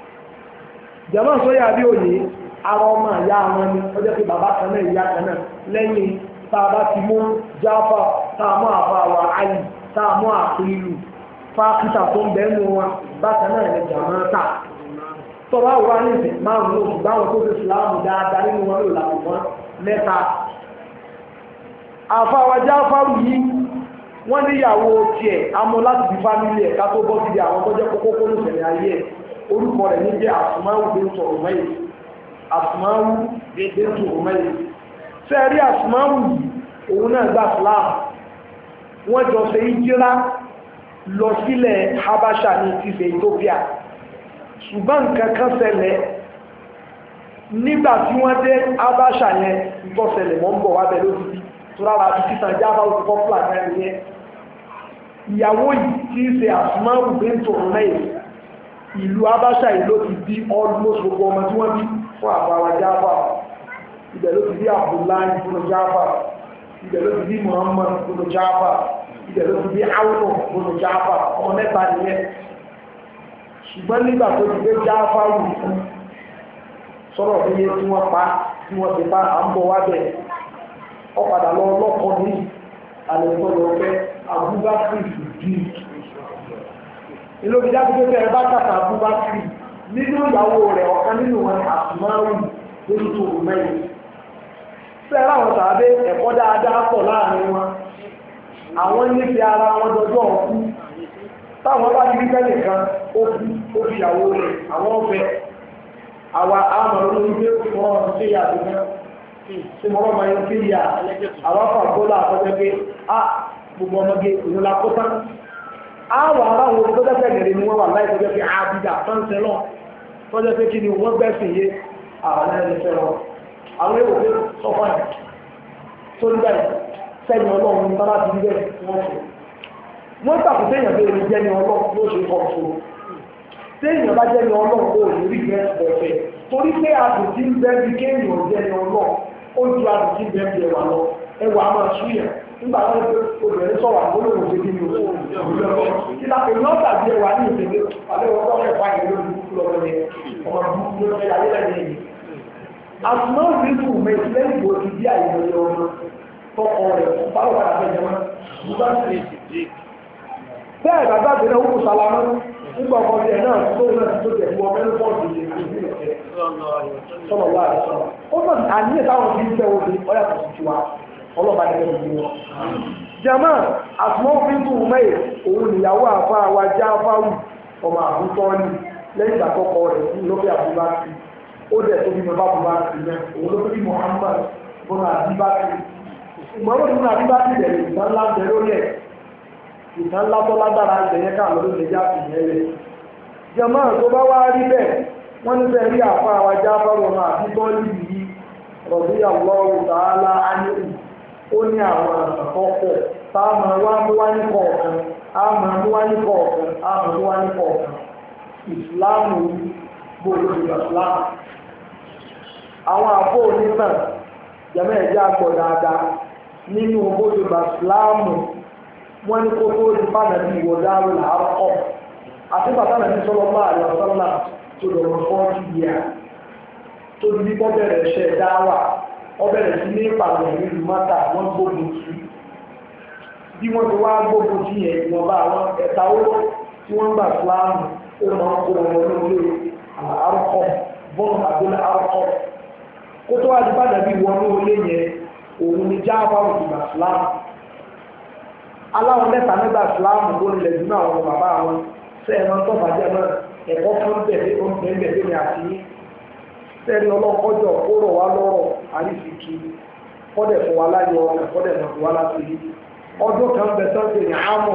[SPEAKER 1] jàmọ́ sórí àbí òye ara ọmọ ìyá wọn ni ó jẹ́ pé bàbá kan náà ìyá kan náà lẹ́yìn tá a bá ti mú jáfà tá a mú àbá wa àyè tá a mú àpìlù fáfítà tó ń bẹ́ẹ̀ nù wọn bákan náà ní jàmọ́ tà tọ́wọ́ àwòrán ní ìsìn márùn-ún oṣù báwọn tó fi ìsìláàmù dáadáa nínú wọn lò láwùjọ mẹ́ta àfàwàjá fárú yìí wọ́n níyàwó tiẹ̀ amọ́ láti fi fámílì ẹ̀ ká tó bọ́ síbi àwọn tó jẹ́ kókó kó lùsẹ̀lẹ̀ ayé ẹ̀ orúkọ rẹ̀ ní jẹ́ Asma'u bintu Umayr Asma'u bintu Umayr fẹ́ẹ̀rí Asma'u yìí òun náà gbà ìsìláàmù wọ́n jọ ṣe ìjírá lọ sílẹ̀ Habasha ní ti ṣe Ethiopia ṣùgbọ́n nǹkan kan ṣẹlẹ̀ nígbà tí wọ́n dé Abáṣà yẹn tó ṣẹlẹ̀ wọ́n ń bọ̀ wá bẹ̀ lójijì tó rárá bí títàn jábá ó ti pọ́pùlà náà yẹn ìyàwó yìí tí í ṣe Asma'u bintu Umayr ìlú Abáṣà yìí ló ti bí almost gbogbo ọmọ tí wọ́n bí fún àbáwá jábá ibẹ̀ ló ti bí Abdullahi ibn Ja'far ibẹ̀ ló ti bí Muhammad ibn Ja'far ibẹ̀ ló ti bí Awnu ibn Ja'far ọmọ mẹ́ta nìyẹn ṣùgbọ́n nígbà tó ti gbé Ja'far wù fún sọ̀rọ̀ bí yé tí wọ́n pa tí wọ́n ti pa à ń bọ̀ wá bẹ̀ ọ padà lọ lọ́kọ ní àlẹ́gbọ́dọ̀ fẹ́ Abubakar di ìlú ìjà tó fẹ́ bá kàtà Abubakar nínú ìyàwó rẹ̀ ọ̀kan nínú wọn Asma'u bintu Umayr fẹ́ràn àwọn tàbí ẹ̀kọ́ dáadáa pọ̀ láàrin wọn àwọn nífẹ̀ẹ́ ara wọn dọjọ́ ọ̀kú táwọn bá ti rí nìkan ó fi ìyàwó rẹ̀ àwọn ọ̀fẹ́ àwa àmọ̀ lórí pé wọ́n ṣe àdúgbò tí mo rọ́mọ yẹn fi yà àwọn afàgbọ́lá àtọ́jọ́ pé gbogbo ọmọge ìlú la kó tán àwọn aráwọ̀ tó dẹ́sẹ̀ gẹ̀rẹ́ ni wọ́n wà láì tọ́jọ́ pé àbíjà fáńsẹ̀ náà tọ́jọ́ pé kí ni wọ́n gbẹ́sìn yé àwọn ẹni fẹ́ràn àwọn èrò pé sọ́fà ẹ̀ tó ní báyìí sẹ́ni ọlọ́run bá láti rí bẹ́ẹ̀ wọ́n ṣe wọ́n tàbí téèyàn bẹ́ẹ̀ ni jẹ́ ni ọlọ́run ló ṣe kọ́ ṣòro téèyàn bá jẹ́ ni ọlọ́run ó lè rí bẹ́ẹ̀ bẹ̀fẹ̀ torí pé adùn tí ń bẹ́ẹ̀ bí kéèyàn jẹ́ ni ọlọ́run ó ju adùn tí ń bẹ́ẹ̀ bí ẹwà lọ ẹwà máa ṣúyàn nígbà wọn pé obìnrin sọ̀rọ̀ àgbólóhùn ṣe kí ni òun kí lápẹ̀ ní ọ̀tà bí ẹwà ní ìṣẹ̀lẹ̀ àbẹ́wọ̀ tó fẹ́ fáyẹ̀ lórí lọ́wọ́ yẹn ọmọ burúkú ló fẹ́ ayé lẹ́yìn yìí àtúná ìrìnkù mẹ́tí lẹ́yìn ìbò ti bí àyẹ̀wò ọmọ tọkọ rẹ̀ báwo padà fẹ́ jẹun nígbà tí bẹ́ẹ̀ bàbá àgbẹ̀rẹ̀ òkú sálámọ́ nígbà ọkọ̀ tiẹ̀ náà tó náà tó tẹ̀ fún ọmọ ẹni pọ́ọ̀tù yìí àti ìbílẹ̀ ọ̀fẹ́ sọ̀rọ̀ wá àti sọ̀rọ̀ ó mọ̀ àníyàn táwọn fi ń fẹ́ obì ọ̀yà tó ti wá ọlọ́ba ní ẹni ìlú wọn. jama àtúmọ̀ fíntù mẹ́yì òun nìyàwó àfa wa Jáfárù ọmọ àbútọ́ọ̀lì lẹ́yìn ìgbà tọkọ rẹ̀ fún lókè Abubakar ó dẹ̀ tó bí mọ́ bá Abubakar náà òun ló bí Muhammad bọ́nà Abubakar ìmọ̀ràn ìmúna Abubakar bẹ̀rẹ̀ ìtàn ńlá bẹ̀rẹ̀ lórí ẹ̀ ìtàn ńlá tó lágbára ìbẹ̀yẹ káà lọ́dún lè já sí ìyẹn rẹ̀ jama tó bá wá rí bẹ́ẹ̀ wọ́n ní fẹ́ rí àfa wa Jáfárù ọmọ àbútọ́ọ̀lì yìí radiyallahu ta'ala anhu ó ní àwọn àkọ́kọ́ táàmà wá mú wá ní kọ̀ọ̀kan àmà mú wá ní kọ̀ọ̀kan àmà mú wá ní kọ̀ọ̀kan ìsìláàmù gbòòrò ìsìláàmù àwọn àpò onímọ̀ jẹ́mẹ́ ẹ̀jẹ̀ àgbọ̀ dáadáa nínú gbòòrò ìsìláàmù wọ́n ní kókó ìfànà bí ìwọ̀dáàrú làárọ̀ ọ̀ àti bàtànà ní sọ́lọ́mọ́ àlọ́sọ́lá tó lọ́rọ̀ 40 years tó di bọ́ bẹ̀rẹ̀ ṣẹ̀ dáwà ọbẹ̀rẹ̀ sí ní ìpàdé ìlú mọ́ta wọ́n gbógun sí bí wọ́n ti wá gbógun sí yẹn ìwọ̀nba àwọn ẹ̀ta owó tí wọ́n gbà fúlàmù ó máa ń kó wọn lórí àrùkọ bọ́ọ̀lù àbúlé àrùkọ kó tó wá di padà bí wọn ní olé yẹn òun ni Jáfárù ìgbà fúlàmù aláwọn mẹ́ta nígbà fúlàmù ló ń lẹ̀ jù náà àwọn bàbá wọn sẹ́ẹ̀mọ́ tó bàjẹ́ náà ẹ̀kọ́ fún bẹ̀rẹ̀ ó ń bẹ̀rẹ̀ ní àti sẹ́ni ọlọ́kọ́jọ́ ó rọ̀ wá lọ́rọ̀ àríṣìkí kọ́dẹ̀ fún wa láyọ̀ ọ̀nà kọ́dẹ̀ náà fún wa láti rí ọdún kan bẹ sọ́sẹ̀ ní ámù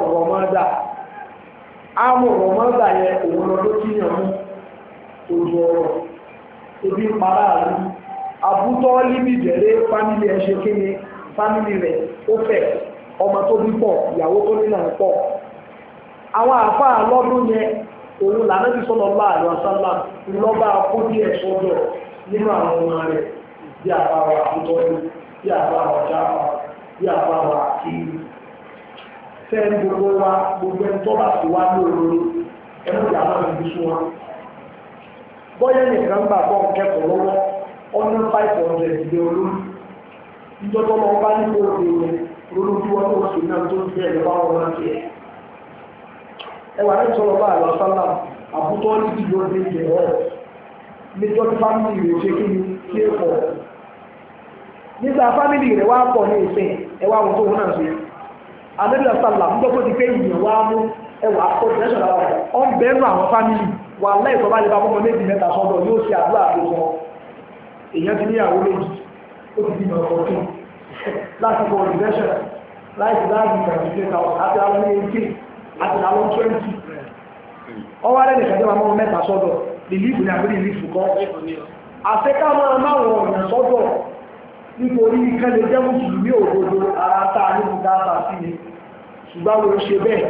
[SPEAKER 1] rọmọ́dà yẹn òun lọ́dún tí yàn mú ojú ọ̀rọ̀ ebi ń para àrùn àbútọ́ líbi jẹ̀rẹ́ fámìlì ẹ̀ ṣe kéne fámìlì rẹ̀ ó fẹ̀ ọmọ tó bí pọ̀ ìyàwó tó ní náà pọ̀ àwọn àfáà lọ́dún yẹn òun lànàbí sallallahu alaihi wasallam lọ́ba kó díẹ̀ sọ́dọ̀ nínú àwọn ọmọ rẹ̀ bí àbáwà àbútọ́lú bí àbáwà jáfà bí àbáwà àkíyí fẹ́ẹ̀rí gbogbo wa gbogbo ẹni tó bá sì wá lóòrò ẹnu ìyàwó ìbí sún wa bọ́yẹ́ nìkan gbà bọ́ kẹ́kọ̀ọ́ lọ́wọ́ ọ̀nà 500 ìdè olórí ìjọba ọmọ bá ní kó o lè ronú bí wọn tó sì náà tó ń bẹ̀rẹ̀ lọ́wọ́ wọn ti ẹ̀ ẹwà ní sọ̀rọ̀ bá àlọ́ sálà àbútọ́ níbi ló dé jẹ ọ́ níjọ́ tí fámìlì rẹ̀ ṣe kí ni kí é pọ̀ nígbà fámìlì rẹ̀ wá pọ̀ ní ìsìn ẹwà àwọn tó wọn náà ṣe àdébíyà sálà ń gbọ́dọ̀ ti pé ìyẹn wá mú ẹwà kó ìrẹsọ̀ lára rẹ̀ ọ́n bẹ́ẹ̀rù àwọn fámìlì wà láìsọ bá lè bá fọmọ méjì mẹ́ta sọ́dọ̀ yóò ṣe àdúrà tó sọ èèyàn ti níyàwó méjì ó ti bímọ ọ̀tún láti fọ ìrẹsọ̀ láìsí láàbì ìgbàgbé àti àwọn ní 18 àti àwọn 20 ọwọ́ rẹ̀ nìkan jẹ́ máa mọ́ mẹ́ta sọ́dọ̀ rìlífù ní àbí rìlífù kọ́ àfẹ́ká máa máwọn ọ̀nà sọ́dọ̀ nítorí kẹ́lẹ̀ jẹ́ mùsùlùmí òdodo ara tá nínú dáadáa sí ni ṣùgbọ́n àwọn òṣè bẹ́ẹ̀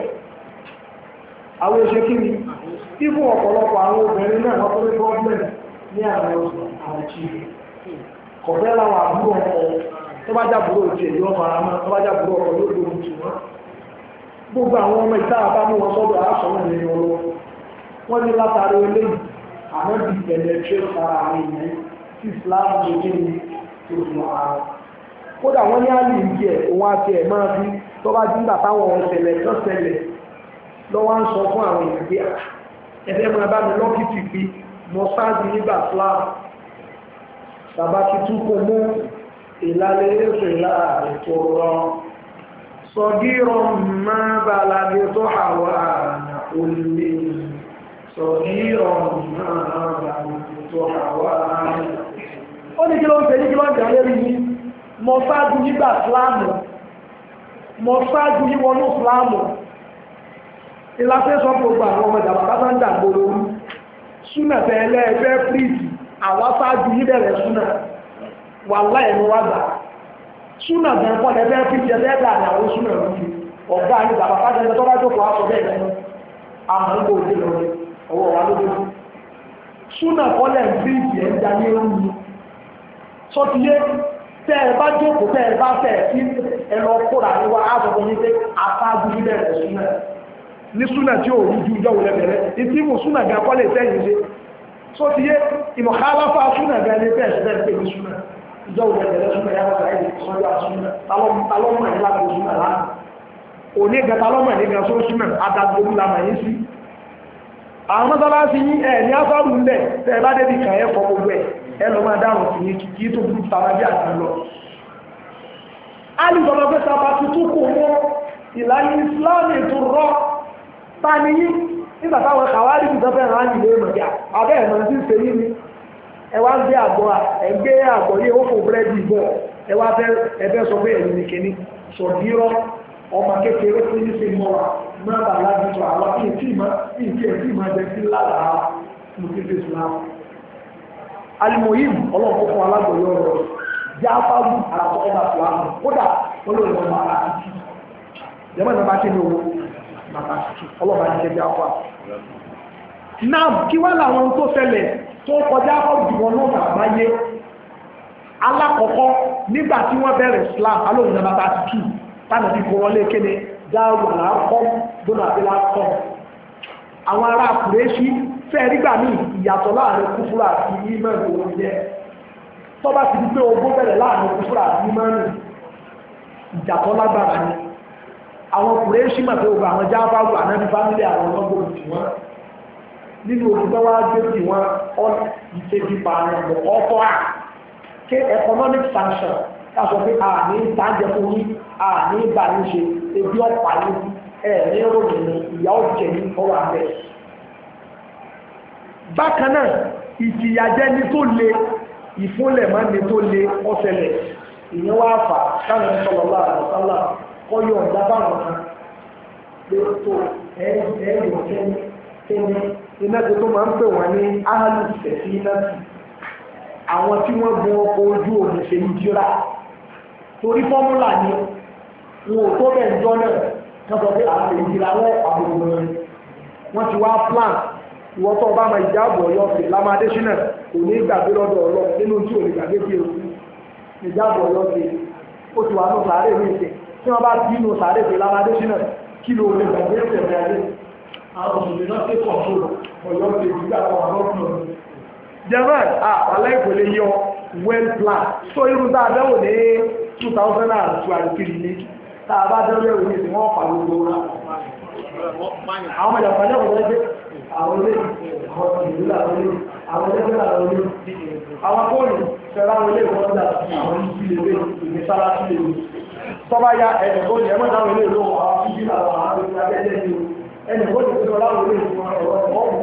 [SPEAKER 1] àwọn òṣè kí ni tí fún ọ̀pọ̀lọpọ̀ àwọn obìnrin náà wọ́n tó ní gọ́ọ̀mẹ̀ntì ní àwọn àwòchí kọ̀fẹ́ láwọn àbúrò ọkọ̀ tó bá jábúrò ti èyí ọmọ ara mọ́ tó bá jábúrò ọkọ̀ ló gbòòrò tù wọ́n gbogbo àwọn ọmọ ìta àbá mú wọn sọ́dọ̀ aṣọ́nà ní ọlọ́ wọ́n ní látàrí eléyìí àwọn bí penetrate ara àwọn èèyàn tí Islam ló dé ní tó fún ara kódà wọ́n ní àlè ìdí ẹ̀ òun àti ẹ̀ máa fi tó bá díngbà táwọn ọ̀sẹ̀lẹ̀ tó ṣẹlẹ̀ lọ́wọ́ ń sọ fún àwọn èèyàn pé ẹ̀fẹ́ máa bá mi lọ́kìtì pé mo sáájú nígbà Islam tàbátí tún kò mú ìlàlẹ̀ èso ìlàlẹ̀ tó rọ sọ̀gírọ̀ máa bàlàdé tó àwọ̀ àrànà olè sọ̀gírọ̀ máa bàlàdé tó àwọ̀ àrànà ó ní kí ló ń tẹ́ ní kí ló ń jà lérí ní mo sáájú nígbà Ìsìláàmù mo sáájú ní wọnú Ìsìláàmù ìlàfẹ́ sọ gbogbo àwọn ọmọ ìjàmbá bá ń dàgbòrò súnà tẹ́lẹ̀ ẹgbẹ́ pírìtì àwọn sáájú níbẹ̀rẹ̀ súnà wà láìmú wágbà súnà bẹ̀rẹ̀ pọ̀ lẹ́fẹ́ pírìtì ẹgbẹ́ àwọn súnà rúfi ọ̀gá ní bàbá fájẹ́ tó bá jókòó aṣọ bẹ́ẹ̀ lẹ́nu àmọ́ ń gbòòdì lọ ọwọ́ wa ló dé súnà kọ́lẹ̀ pírìtì ẹ̀ ń da ní orí sọ ti yé tẹ́ ẹ bá jókòó tẹ́ ẹ bá fẹ́ kí ẹ lọ kóra níwá àbọ̀bọ̀ ní pé afájú níbẹ̀rẹ̀ súnà ní súnà tí ó rí ju ìjọ òun lẹ́bẹ̀rẹ̀ ìtí mú súnà gan kọ́lẹ̀ sẹ́yìn ṣe tó ti yé ìmọ̀kálàfà súnà gan ní bẹ́ẹ̀ ṣẹ́ pé ní súnà ìjọ òun lẹ́bẹ̀rẹ̀ súnà yàtọ̀ sáyẹ̀ sọ́jọ́ súnà talọ́mọ̀ ní láti súnà lánàá òní gan talọ́mọ̀ ní gan só súnà adágbóru la màá yín sí àwọn mọ́sálásí yín ẹ̀ ní afárù ńlẹ̀ tẹ́ ẹ bá débi kàn ẹ́ fọ gbogbo ẹ̀ ẹ lọ máa dáhùn sí yín kí tó burú tàbí àti lọ alìsọ̀rọ̀ pé sábà tuntun kò mọ́ ìlànà ìsìláàmù ètò rọ́ tani yí nígbà táwọn kàwárí ti sọfẹ́ rán ní ilé ìmọ̀já abẹ́ ẹ̀mọ̀ tí ń ṣe yí ni ẹwà ń gbé àgbọ̀ ẹgbẹ́ àgbọ̀ yé ó fò búrẹ́dì bọ̀ ẹwà ẹbẹ́ sọ pé ẹ̀yìn ní kìíní sọ̀dírọ́ ọmọ kékeré tó ní ṣe mọ́ wa máa bà láti sọ àwọn ìtì ìmọ̀ ẹgbẹ́ sí lálàá mú sí fi Islam alimoyim ọlọ́pọ̀ fún alágbòyọ́ rẹ̀ jáfáàbù àràkọ́ ẹ̀dà fúlàmù kódà wọ́n lè lọ́mọ ara àti jẹ́mọ̀ náà bá kí ní owó ọlọ́pàá ní ṣẹ́bí àpá náà kí wá láwọn tó ṣẹlẹ̀ tó kọjá ọdún náà àgbáyé alákọ̀ọ́kọ́ nígbà tí wọ́n bẹ̀rẹ̀ Islam alóhùn náà bá ti tù tánà bí kò wọlé kéde dáwò láàkọ́ dónà àbí láàkọ́ àwọn ará Kùrẹ́ṣì fẹ́ nígbà míì ìyàtọ̀ láàrin kúfúrà àti ìmọ̀nì òun jẹ́ tó bá ti di pé ogún bẹ̀rẹ̀ láàrin kúfúrà àti ìmọ̀nì ìjàtọ̀ lágbára ni àwọn Kùrẹ́ṣì mọ̀ pé ogun àwọn jáfáwù ànábí fámílì àwọn ọlọ́gbọ̀n tí wọ́n nínú òṣìṣẹ́ wá gbé tí wọ́n ìṣèjì pààrọ̀ ọ̀pọ̀ à ké economic sanction káṣọ pé a ní ìtàjẹ fún yí a ní ìgbà ní ṣe ebi ọ̀pá ní ẹ̀ ní ròyìn ìyá ọ̀jẹ̀ ní ọwọ́ abẹ́ bákan náà ìjìyàjẹ́ ní tó le ìfúnlẹ̀ máa ní tó le ọ̀sẹ̀lẹ̀ ìyẹn wá fà káwọn sọlọ́lá àlọ́sálà kọ́yọ̀ ọ̀dábàrún kan lóòótọ́ ẹ̀ẹ́dọ̀ kẹ́ni iná tó máa ń pè wọ́n ní áhàlù tẹ̀sí iná tì àwọn tí wọ́n gun ọkọ̀ ojú omi ṣe ń jíra torí fọ́múlà ni wọn ò tó bẹ̀ ń jọ náà wọ́n sọ pé àwọn ìjìlá wọn àbòrò wọn ti wá plan ìwọ́n tó bá ma ìjáàbọ̀ ọ̀yọ́ sí lámàdéṣínà kò ní gbàgbé lọ́dọ̀ ọlọ́ nínú tí ò ní gbàgbé bí o ìjáàbọ̀ ọ̀yọ́ sí ó ti wà ní sàárè ní ìsẹ̀ tí wọ́n bá bí inú sàárè sí lámàdéṣínà kí ló lè gbàgbé ìṣẹ̀lẹ̀ ayé àwọn òṣèlú náà ṣe kọ̀ fún ọ̀yọ́ sí ìgbà àwọn ọlọ́pùnà german aláìkòlè yọ well plan so irú tá a dẹ́wò ní 2023 ní tá a bá dẹ́wò ní ìsìn wọ́n fà gbogbo wọn àwọn ọmọdé ọ̀pàdé ọ̀pọ̀lọpọ̀ àwọn ilé àwọn ìlú àwọn ilé àwọn ẹgbẹ́ àwọn ilé àwọn fóònù fẹ́ra àwọn ilé ìwọ́nda àwọn ìsìlẹ̀ ìgbésàlá sílẹ̀ tọ́bá ya ẹnìkóòdì ẹmọ́dá àwọn ilé ìlú àwọn ìsìlẹ̀ àwọn àwọn ìgbésàlẹ̀ ẹnìkóòdì tó láwọn ilé ìwọ̀n ọ̀rọ̀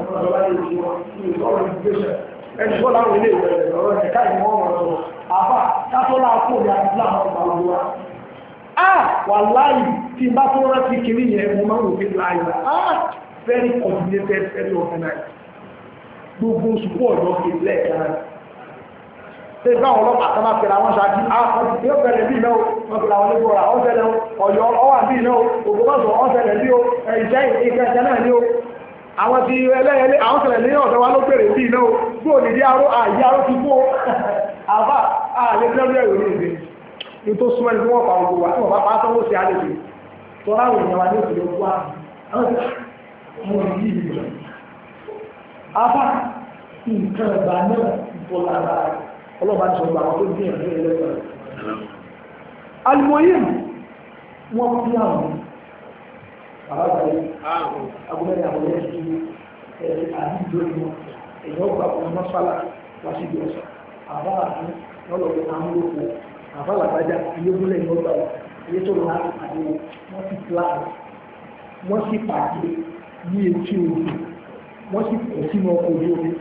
[SPEAKER 1] ẹnìkóòdì láwọn ilé ìwọ̀n ọ̀rọ̀ ẹ̀ká ìwọ̀n ọ̀rọ̀ àfà kátólà fóònù àti láwọn ọ̀pàá ọ̀rọ̀ wà láì tí bá tó rántí kìí yẹn mo máa ń wò pé láì very coordinated, very organized. gbogbo ṣùgbọ́ ọ̀dọ́ fi lẹ́ẹ̀kan ṣe bá àwọn ọlọ́pàá kan máa fẹ́ra wọn ṣáájú yóò fẹ́rẹ̀ bí náà wọ́n fẹ́ra wọn nígbòrà ọ́sẹ̀lẹ̀ ọ̀yọ́ ọwà bí náà ògbómọ̀ṣọ́ ọ́sẹ̀lẹ̀ bí ó ìjẹ́ ìkẹ̀kẹ́ náà ní ó àwọn ti ẹlẹ́yẹlé àwọn ṣẹlẹ̀ ní ọ̀dọ́ wa ló bèrè bí náà gbó nìdí aró àyí aró ti fún àbá àlè tẹ́lẹ̀ ìwé ìgbé ní tó súnmọ́ ní wọ́n pa ògbò wa tí wọ́n bá pa sọ́wọ́ sí àlejò tó láwọn èèyàn wa ní òkèlè òkú àwọn ìdí ìlú àbá nǹkan ìgbà náà ìbọ̀lára ọlọ́ba ti sọ̀rọ̀ àwọn tó dín ẹ̀fẹ́ ẹlẹ́gbẹ̀rẹ̀. alimoyim wọ́n kí àwọn àbájáde agbẹ́rẹ́ àwọn ẹ̀sùn àdúgbò ìwọ̀n èyàn ọgbà ọmọ mọ́sálà wá sí ìgbọ̀nsọ̀ àbá àti ọlọ́gbẹ̀ amúlòpọ̀ àbá làbájá ilé-gúnlẹ̀ ìgbọ̀gbà ilé tó lọ́wọ́ àdéhùn wọ́n sì pláàrù wọ́n sì pàdé ní etí odò wọ́n sì kọ̀ sínú ọkọ̀ ojú omi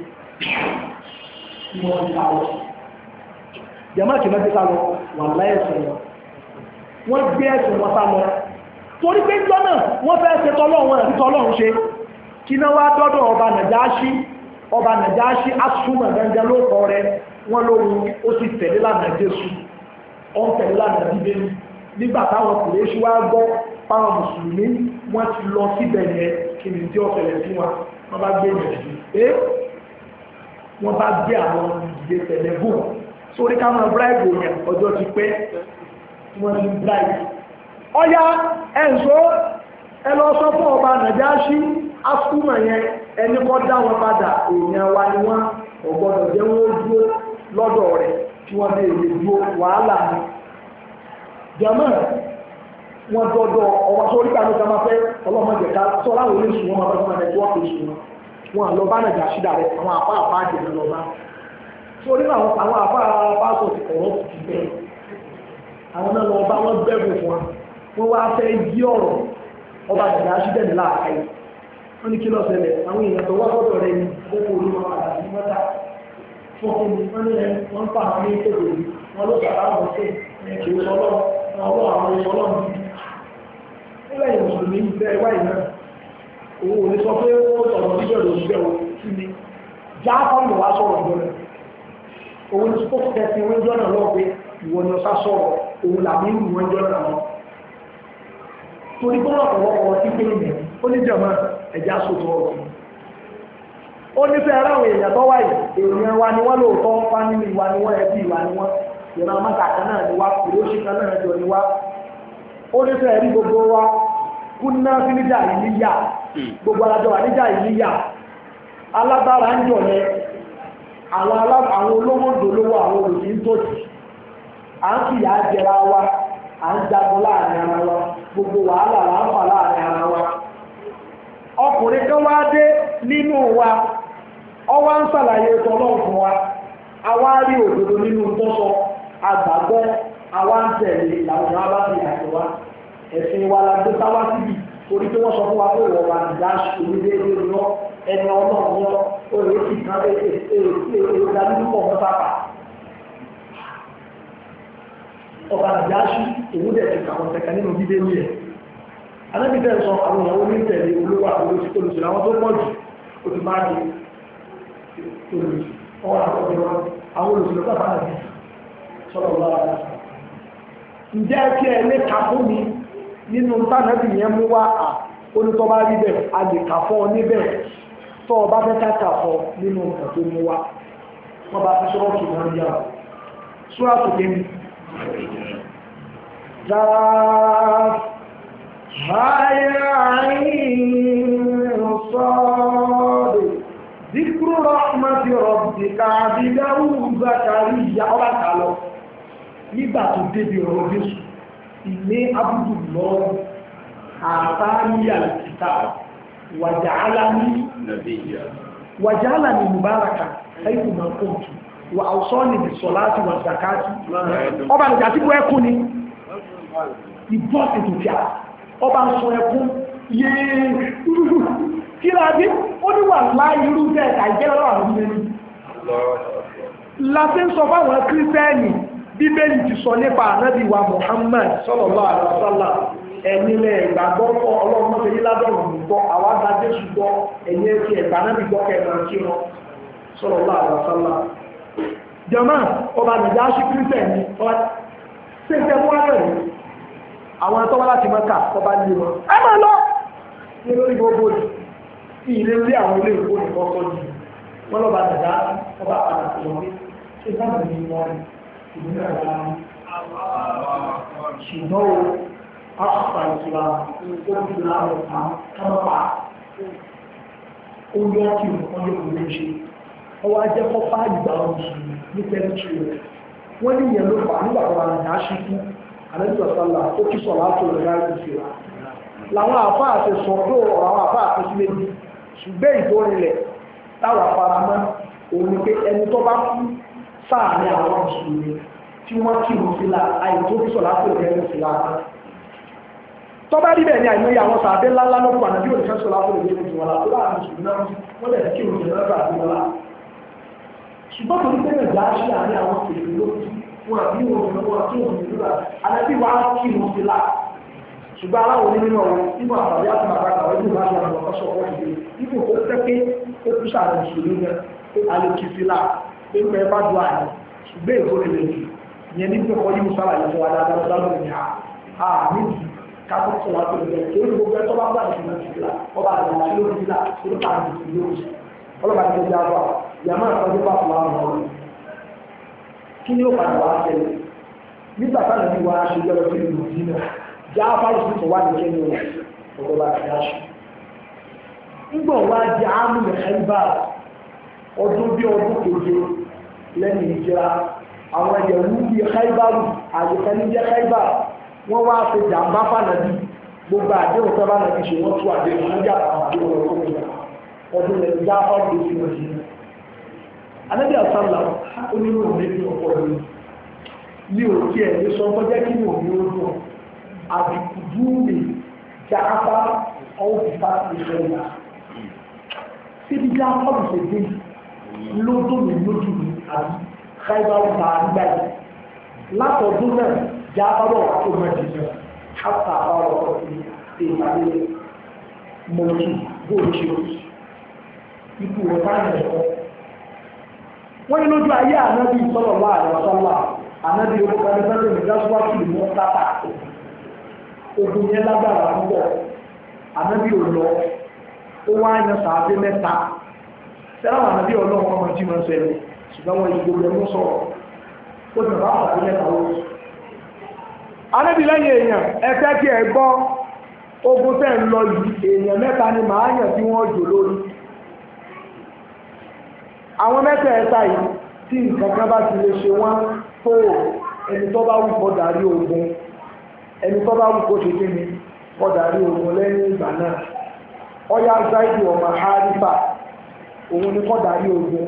[SPEAKER 1] wọ́n sá lọ jẹ́mọ́ kì mẹ́tí sá lọ wà láyẹ̀sẹ̀ lọ wọ́n gbé ẹ̀sùn wọn sá lọ torí pé jọ náà wọ́n fẹ́ ṣe tọ́lọ́run àti tọ́lọ́run ṣe kí náà wá dọ́dọ̀ ọba Nàjáṣí asúnmọ̀ gẹ́gẹ́ ló kọ́ rẹ wọ́n lóhun ó sì tẹ̀lé lánàá Jésù ó ń tẹ̀lé lánàá Bíbélì nígbà táwọn kùrẹ́ṣù wá gbọ́ páwọn mùsùlùmí wọ́n ti lọ síbẹ̀ yẹn kí ni tí ó fẹ̀lẹ̀ sí wọn wọ́n bá gbé ìrìnàjò wọ́n bá gbé àwọn ìdílé tẹ̀lé bò sórí káwọn bíráìbù yẹn ọjọ́ ti pẹ́ wọ́n ti bíráìbù ọya ẹ̀ǹsọ́ ẹ lọ sọ fún ọba Nàjáṣí asúmọ̀ yẹn ẹni kọ́ dá wọn padà èèyàn wa ni wọ́n ọ̀gbọ́dọ̀ jẹ́ wọ́n dúró lọ́dọ̀ rẹ̀ tí wọ́n lè lè dúró wàhálà ni jẹ́mọ́ wọn dọ́dọ̀ ọmọ sórí kánú ká máa fẹ́ ọlọ́mọdé ká sọ láwọn oníṣù wọn máa bá fún ẹnẹ́tíwọ́ọ̀kì ìṣù wọn lọ bá Nàjáṣí dà rẹ̀ àwọn àpá àpá àjẹ́ lọ bá sórí àwọn àpá àpá sọ ti kọ̀rọ̀ ti bẹ́ẹ̀ àwọn náà lọ bá wọn bẹ̀rù fún wa wọ́n wá fẹ́ yí ọ̀rọ̀ ọba Nàjáṣí dẹ̀ ní láàkáyé wọ́n ní kí ló ṣẹlẹ̀ àwọn èèyàn tó wá sọ́dọ̀ rẹ̀ ní àkókò olúmọ àti mọ́ta fún ọkùnrin wọ́n ní wọ́n ń pa àwọn ní ìtòkò yìí wọ́n ló sàbá wọn sí kì í sọlọ́ ọwọ́ àwọn ìsọlọ́ ní nílẹ̀ ìmùsùlùmí bẹ́ẹ̀ wáyé náà òun ò ní sọ pé ó sọ̀rọ̀ níbẹ̀ ló ń bẹ̀ wò sí ni já fọ́ọ̀mù wá sọ̀rọ̀ jọ́nà òun ní spókù tẹ́sí wọ́n jọ́nà lọ́wọ́ pé ìwọ ni ọ̀sá sọ̀rọ̀ òun làbí ìlú wọn jọ́nà lọ torí bọ́lá ọ̀pọ̀lọpọ̀ sí pé ìyẹn ó ní jọ̀mọ́ ẹ̀já sótò ọ̀rọ̀ ó ní fẹ́ ráwọn èèyàn tó wáyé èèyàn wa ni wọ́n lóòótọ́ fámìlì wa ni wọ́n ẹbí wa ni wọ́n ìran amákàkà náà ni wá kòlóṣì kan náà jọ ni wá ó ní fẹ́ rí gbogbo wa kúnná sí níjà ìníyà gbogbo alájọ wà níjà ìníyà alágbára ń jọ̀lẹ àwọn olówó dòlówó àwọn olùsí ń tòjì à ń fìyà jẹra wa à ń jagun láàrin ara wa gbogbo wàhálà là ń fà láàrin ara wa ọkùnrin kan wá dé nínú wa ọwá ń sàlàyé tọ́lọ́ fún wa àwa rí òdodo nínú tọ́sọ àgbàgbọ́ àwa ń tẹ̀lé làwọn aláàbí àti wa ẹ̀sìn wa la gbé sáwá síbi torí pé wọ́n sọ fún wa pé ìwọ̀n wa nìjà onídéédé lọ ẹni ọlọ́run lọ òye sì kan ìdánilúpọ̀ mọ́sápà ọba nìjà sí òun dẹ̀ ti kàwọn tẹ̀ka nínú bíbélì ẹ̀ anábìtẹ́ sọ àwọn ìyàwó ní tẹ̀lé olówó àwọn olùsí àwọn tó pọ̀ jù ó ti máa di olùsí ọwọ́ àkọ́jọ́ àwọn olùsí lọ́pàá bá nàbí sọ́lọ̀ lọ́wọ́ àdáṣà ǹjẹ́ kí ẹ lè kà fún mi nínú tánàbì yẹn mú wá onítọ́ bá rí bẹ̀ a lè kà fọ́ níbẹ̀ tọ́ ọ bá fẹ́ ká fọ́ nínú nǹkan tó mú wá wọ́n bá fi sọ́ọ̀tù náà yá sọ́ọ̀tù kémi ذكر رحمة ربك عبده زكريا ọba kàlọ́ nígbà tó débi ọ̀rọ̀ Jésù ilé abúdù lọ́wọ́ àtàríyà ìta wàjálàní mubaraka ẹ̀kù máa kọ́ntù wà àwùsọ́nì bí sọ̀láti wà zakati ọba nìjà tí kò ẹkùn ni ìbọ́sì tó fíà ọba ń sọ ẹkùn yéé kí láti ó ní wà láì irú bẹ́ẹ̀ àìjẹ́lọ́wọ́ àwọn mẹ́rin láti ń sọ fáwọn kírísẹ́nì bíbélì ti sọ nípa ànábì wa Muhammad sallallahu alaihi wasallam ẹ̀nilẹ̀ ìgbàgbọ́ fọ́ ọlọ́run mọ́sẹ̀ yí ládọ́rùn gbọ́ àwọn àgbà Jésù gbọ́ ẹ̀yẹ ti ẹ̀gbà náà gbọ́ kẹ̀mọ̀ kí wọn sallallahu alaihi wasallam jama ọba Nàjáṣì kírísítẹ̀nì ọba ṣẹṣẹ mú àgbẹ̀rẹ̀ àwọn ẹ̀tọ́ wá láti Mẹ́kà ọba ní wọn ẹ máa lọ ní lórí gbogbo tí ilé ilé àwọn ilé ìkó nìkan sọ́jú wọ́n lọ́ba Nàjáṣì ọba padà tó wọn ṣe sáàmù ní wọn ìdílé ọ̀la ṣùgbọ́n o àpapà ìtura olùdílé àwọn ọ̀tá kámọ́pà ó yọ kí wọ́n yóò kó lè ṣe ọwọ́ ajẹ́ kọ́pá ìgbà ọ̀sùn ní tẹ́lifíṣì rẹ̀ wọ́n ní ìyẹn ló fà nígbà tó wà ní àṣìkú àlejò ọ̀sánlá ó kí sọ̀rọ̀ àtò rẹ̀ láti fi wá làwọn àfáà ti sọ pé ọ̀rọ̀ àwọn àfáà tó sílé bí ṣùgbẹ́ ìdórinlẹ̀ táwọn afáramọ́ òun ni pé ẹni tó bá kú sáàárín àwọn mùsùlùmí tí wọ́n kí wọn sílá àìtó kí sọ̀rọ̀ àtò rẹ̀ ní sílá tó bá rí bẹ́ẹ̀ ni àìmọye àwọn sàbẹ́ ńláńlá lọ́pọ̀ àná bí òṣìṣẹ́ sọ̀rọ̀ àtò rẹ̀ ní ìwọ̀n látó láàrin mùsùlùmí náà wọ́n lẹ̀ kí wọn sílá ṣùgbọ́n tó ní pé nàìjíríà ṣe àárín àwọn kèèrè lókù wọn àbí wọn ò wọn tí wọn ò nílò àdábí wa kí wọn sí là ṣùgbọ́n aláwọ̀ nínú ọ̀rọ̀ nínú àtàrí àti màbàkà ọ̀rọ̀ ìlú láti àwọn ọ̀kọ́ sọ̀kọ́ ìdílé ibò tó tẹ́kẹ́ ó kú sàrẹ̀ ìṣòro yẹn pé alẹ́ kí sí là pé pé bá du àyè ṣùgbọ́n èkó lè lè jù ìyẹn ní pé kọ́ yíwú sára yẹn fún wa dáadáa lọ́dọ̀ ní à níbi kákó tó wà tó lè tó ní gbogbo ẹtọ́ bá gbà ìṣúná ti fi là ọba àti àwọn àṣírí òbí là tó tà ní ìlú ọlọ́ba ti tẹ́jú àbọ̀ yàmá àtọ́jú bá fún àwọn ọ̀rọ̀ kí ni ó padà wá ṣẹlẹ̀ nígbà táwọn ẹbí wa ṣe lọ́wọ́ sí ìlú yìí náà já fáwọn sì tún wá ní kẹ́ni ọ̀rọ̀ bá ti dáṣù nígbà wá di àmú ẹ̀ẹ́bà ọdún bí ọdún keje lẹ́yìn ìjìra àwọn ẹ̀yẹ̀ wú bí ẹ̀ẹ́bàrù àyíká ní jẹ́ ẹ̀ẹ́bà wọ́n wá ṣe jàǹbá fànàbí gbogbo àdéhùn tó bá nàbí ṣe wọ́n tú àdéhùn wọ́n jà àwọn àdéhùn ọ̀rọ̀ tó ọdún lẹ́yìn já fáwọn èsì wọn sí Ànábì àsálà onírò méjì ọ̀pọ̀ lórí ní òkè ẹ̀ ní sọ́kọ́ jẹ́ kí ní òní ó dùn àbìkùdú lè já apá ọwọ́ fífá ìṣẹ́ ìlà síbi já apá ìṣẹ́ dé lódún mi lójú mi àbí káyọ̀ ọ̀tá nígbà yìí látọ̀dún náà já apá bọ̀ wá tó mẹ́jì náà hátà àwọn ọ̀pọ̀ sí ìpàdé mọ̀tù bóòlù ṣe ikú rẹ̀ báyìí ẹ̀kọ́ wọ́n ní lójú ayé ànábì sallallahu alaihi wasallam ànábì orúkọ ní sẹ́lẹ̀ ní gáṣúwákì mú tátà ogun yẹn lágbára púpọ̀ ànábì ò lọ ó wá ń yan sàádé mẹ́ta sẹ́lẹ̀ ànábì ọlọ́run ọmọ jí máa ń sẹ́lẹ̀ ṣùgbọ́n wọn ìgbò lẹ́mú sọ̀rọ̀ ó ti bá sàádé mẹ́ta ó. ànábì lẹ́yìn èèyàn ẹ̀fẹ́ kí ẹ gbọ́ ogun tẹ́ ń lọ yìí èèyàn mẹ́ta ni màá yàn tí wọ́n jò lórí àwọn mẹ́tẹ̀ẹ̀ta yìí tí nǹkan kan bá ti lè ṣe wọ́n tó ẹni tó bá wù kó darí ogun ẹni tó bá wù kó ṣe kíni kó darí ogun lẹ́yìn ìgbà náà ọya Zaidu ọmọ Harifa òun ni kó darí ogun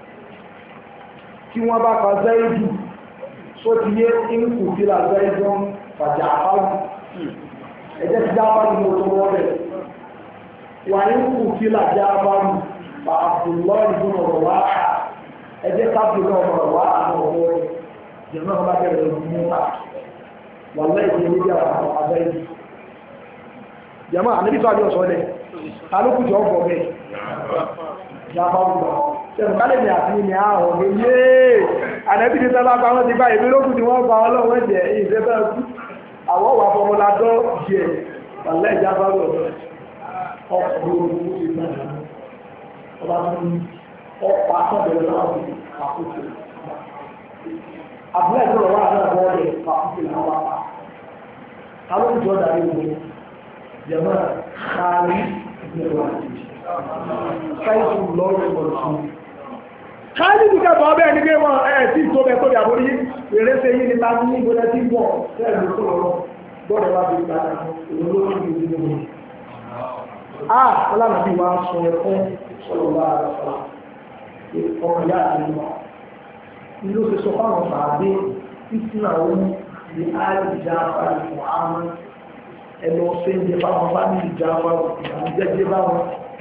[SPEAKER 1] tí wọ́n bá pa Zaidu só ti yé ínkù sílà Zaidu fàjà àpáwù ẹ̀jẹ̀ ti jáfáwù ní oṣù wọ́n bẹ̀ wà ínkù sílà jáfáwù Abdullahi ibn Rawaha ẹjẹ́ kábílì ọmọ Rawaha àwọn ọmọ rẹ̀ jẹ̀mọ́ ọmọ bẹ̀rẹ̀ lọ mú ta wà lẹ́yìn ní ibi àwọn abẹ́ yìí jẹ̀mọ́ àníbi tó àjọ sọ́lẹ̀ alókùjọ ọgbọ̀ bẹ́ẹ̀ yàbá ọgbọ̀ ṣẹ̀rù kálẹ̀ ní àti ní àwọn ọmọ yéé ànẹ́bí ní tẹ́lá pa wọ́n ti bá ìbí lókùn tí wọ́n gba ọlọ́wọ́ jẹ́ ìfẹ́ bẹ́ẹ̀ kú àwọn wà fọmọládọ́ jẹ́ wà lẹ́yìn jábá ọgbọ̀ ọkùnrin ọba tó ní ọ̀pá àtọ̀bẹ̀rẹ̀ láwọn àkókò àbúrò ìjọba wà náà bọ́ ọ̀rẹ́ àkókò làwọn apá àwọn ìjọ darí ogun jẹ̀mọ́ káàrí ìgbẹ̀rọ àti káìsù lọ́rùn ìmọ̀lùsùn káàrí ìdíkà bọ́ ọbẹ̀ ní pé wọ́n ẹ̀ tí tó bẹ̀ tó bí àbórí eré ṣe yí nípa ní ìgbóná tí bọ̀ tẹ́ẹ̀lú tó lọ́rọ̀ gbọ́dọ̀ wá bí ìgbàdà òun ló ń bí ìdílé wọn. ọlànà bí wàá sọ ẹ̀kọ́ sọ̀rọ̀ bá a sọ ọmọ ìyá àti ìmọ̀ ìlú ṣe sọ fáwọn fàádé títí náà ó ní àìjà àpárí fún àmọ́ ẹlọ ṣe ń jẹ fáwọn bá ní ìjà àpárí ìjẹjẹ báwọn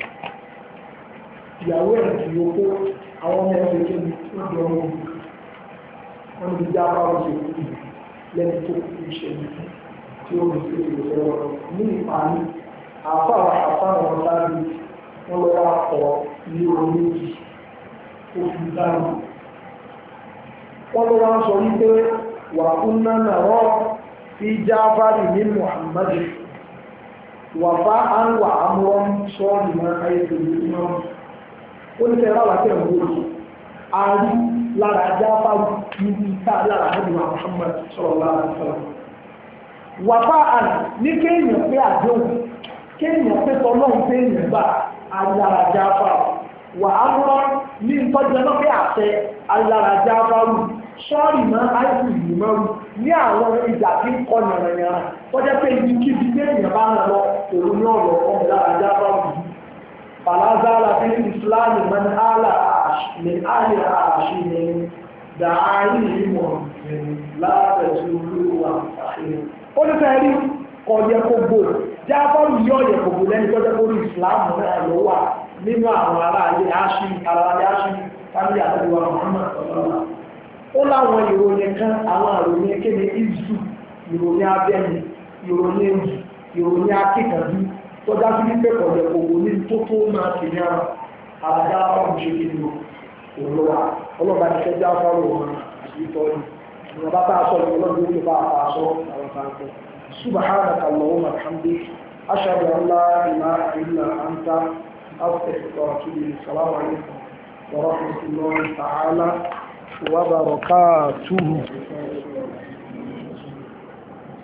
[SPEAKER 1] ìyàwó ẹ̀ kì í kó àwọn ọmọ ẹgbẹ́ tó ní wọ́n jọ ọmọ òbí wọ́n ní ìjà àpárí ṣe kú lẹ́ni tó kú ìṣẹ̀lẹ̀ tí ó rí sí ìrọ̀lẹ́ ní ìparí àfáwọn ọ̀sán sáré wọ́n lọ́wọ́ akọ ilé oníjì oṣù dáhùn wọ́n ló wá ń sọ wípé wà fún náà rọ́ fi Jáfárì ní Muhammadu wà fá án wà ámúrọ́ sọ́ọ̀lì máa ayéto ní náà ó ní fẹ́ràn wà tẹ̀ ń wòye a rí lára Jáfárì níbi tá lára ẹ̀dùn Muhammad sallallahu alaihi wasallam wà fá án ní kéèyàn pé àdéhùn kéèyàn pé tọ́lọ́hún pé èèyàn gbà alára Jáfárì wà ámúrọ́ ní ìtọ́jú ẹlọ́ pé àṣẹ alára Jáfárì sọ́ọ̀rì máa áìsù ìlú mọ́rù ní àwọn ìjà tí ń kọ yànrànyàrà tó jẹ́ pé ibi kíbi tí èèyàn bá ń lọ òun ní ọ̀rọ̀ ọmọ lára Jáfárì yìí fàlázàlà bí ìsìláàmù mẹ́ni àlè àṣì ní dàárí ìmọ̀ láàbẹ̀tì olúwa àṣírí ó ní fẹ́ rí ọ̀yẹ̀ kògbò Jáfárì yìí ọ̀yẹ̀ kògbò lẹ́ni tó jẹ́ kó rí ìsìláàmù náà ló wà nínú àwọn ará ayé àṣì fámílì àtẹ́lẹ́wà Muhammad ọ̀lọ́lá ó láwọn ìròyìn kan àwọn ìròyìn kéde ìzù ìròyìn abẹ́ni ìròyìn èjì ìròyìn akíkanjú tó dájú wípé kọ̀ọ̀lẹ̀ òwò ní tó tó máa fi ní àràjá fáwọn ṣe kí ni òlọ́wà ọlọ́ba ti fẹ́ já fáwọn ọmọ àti ìtọ́jú ìwọ̀n bá bá aṣọ ìwọ̀n ló bá aṣọ àwọn fáńkọ́ subhanaka allahumma hamdika ashhadu an la ilaha illa anta astaghfiruka wa atubu ilayk assalamu alaikum wa rahmatullahi ta'ala وبركاته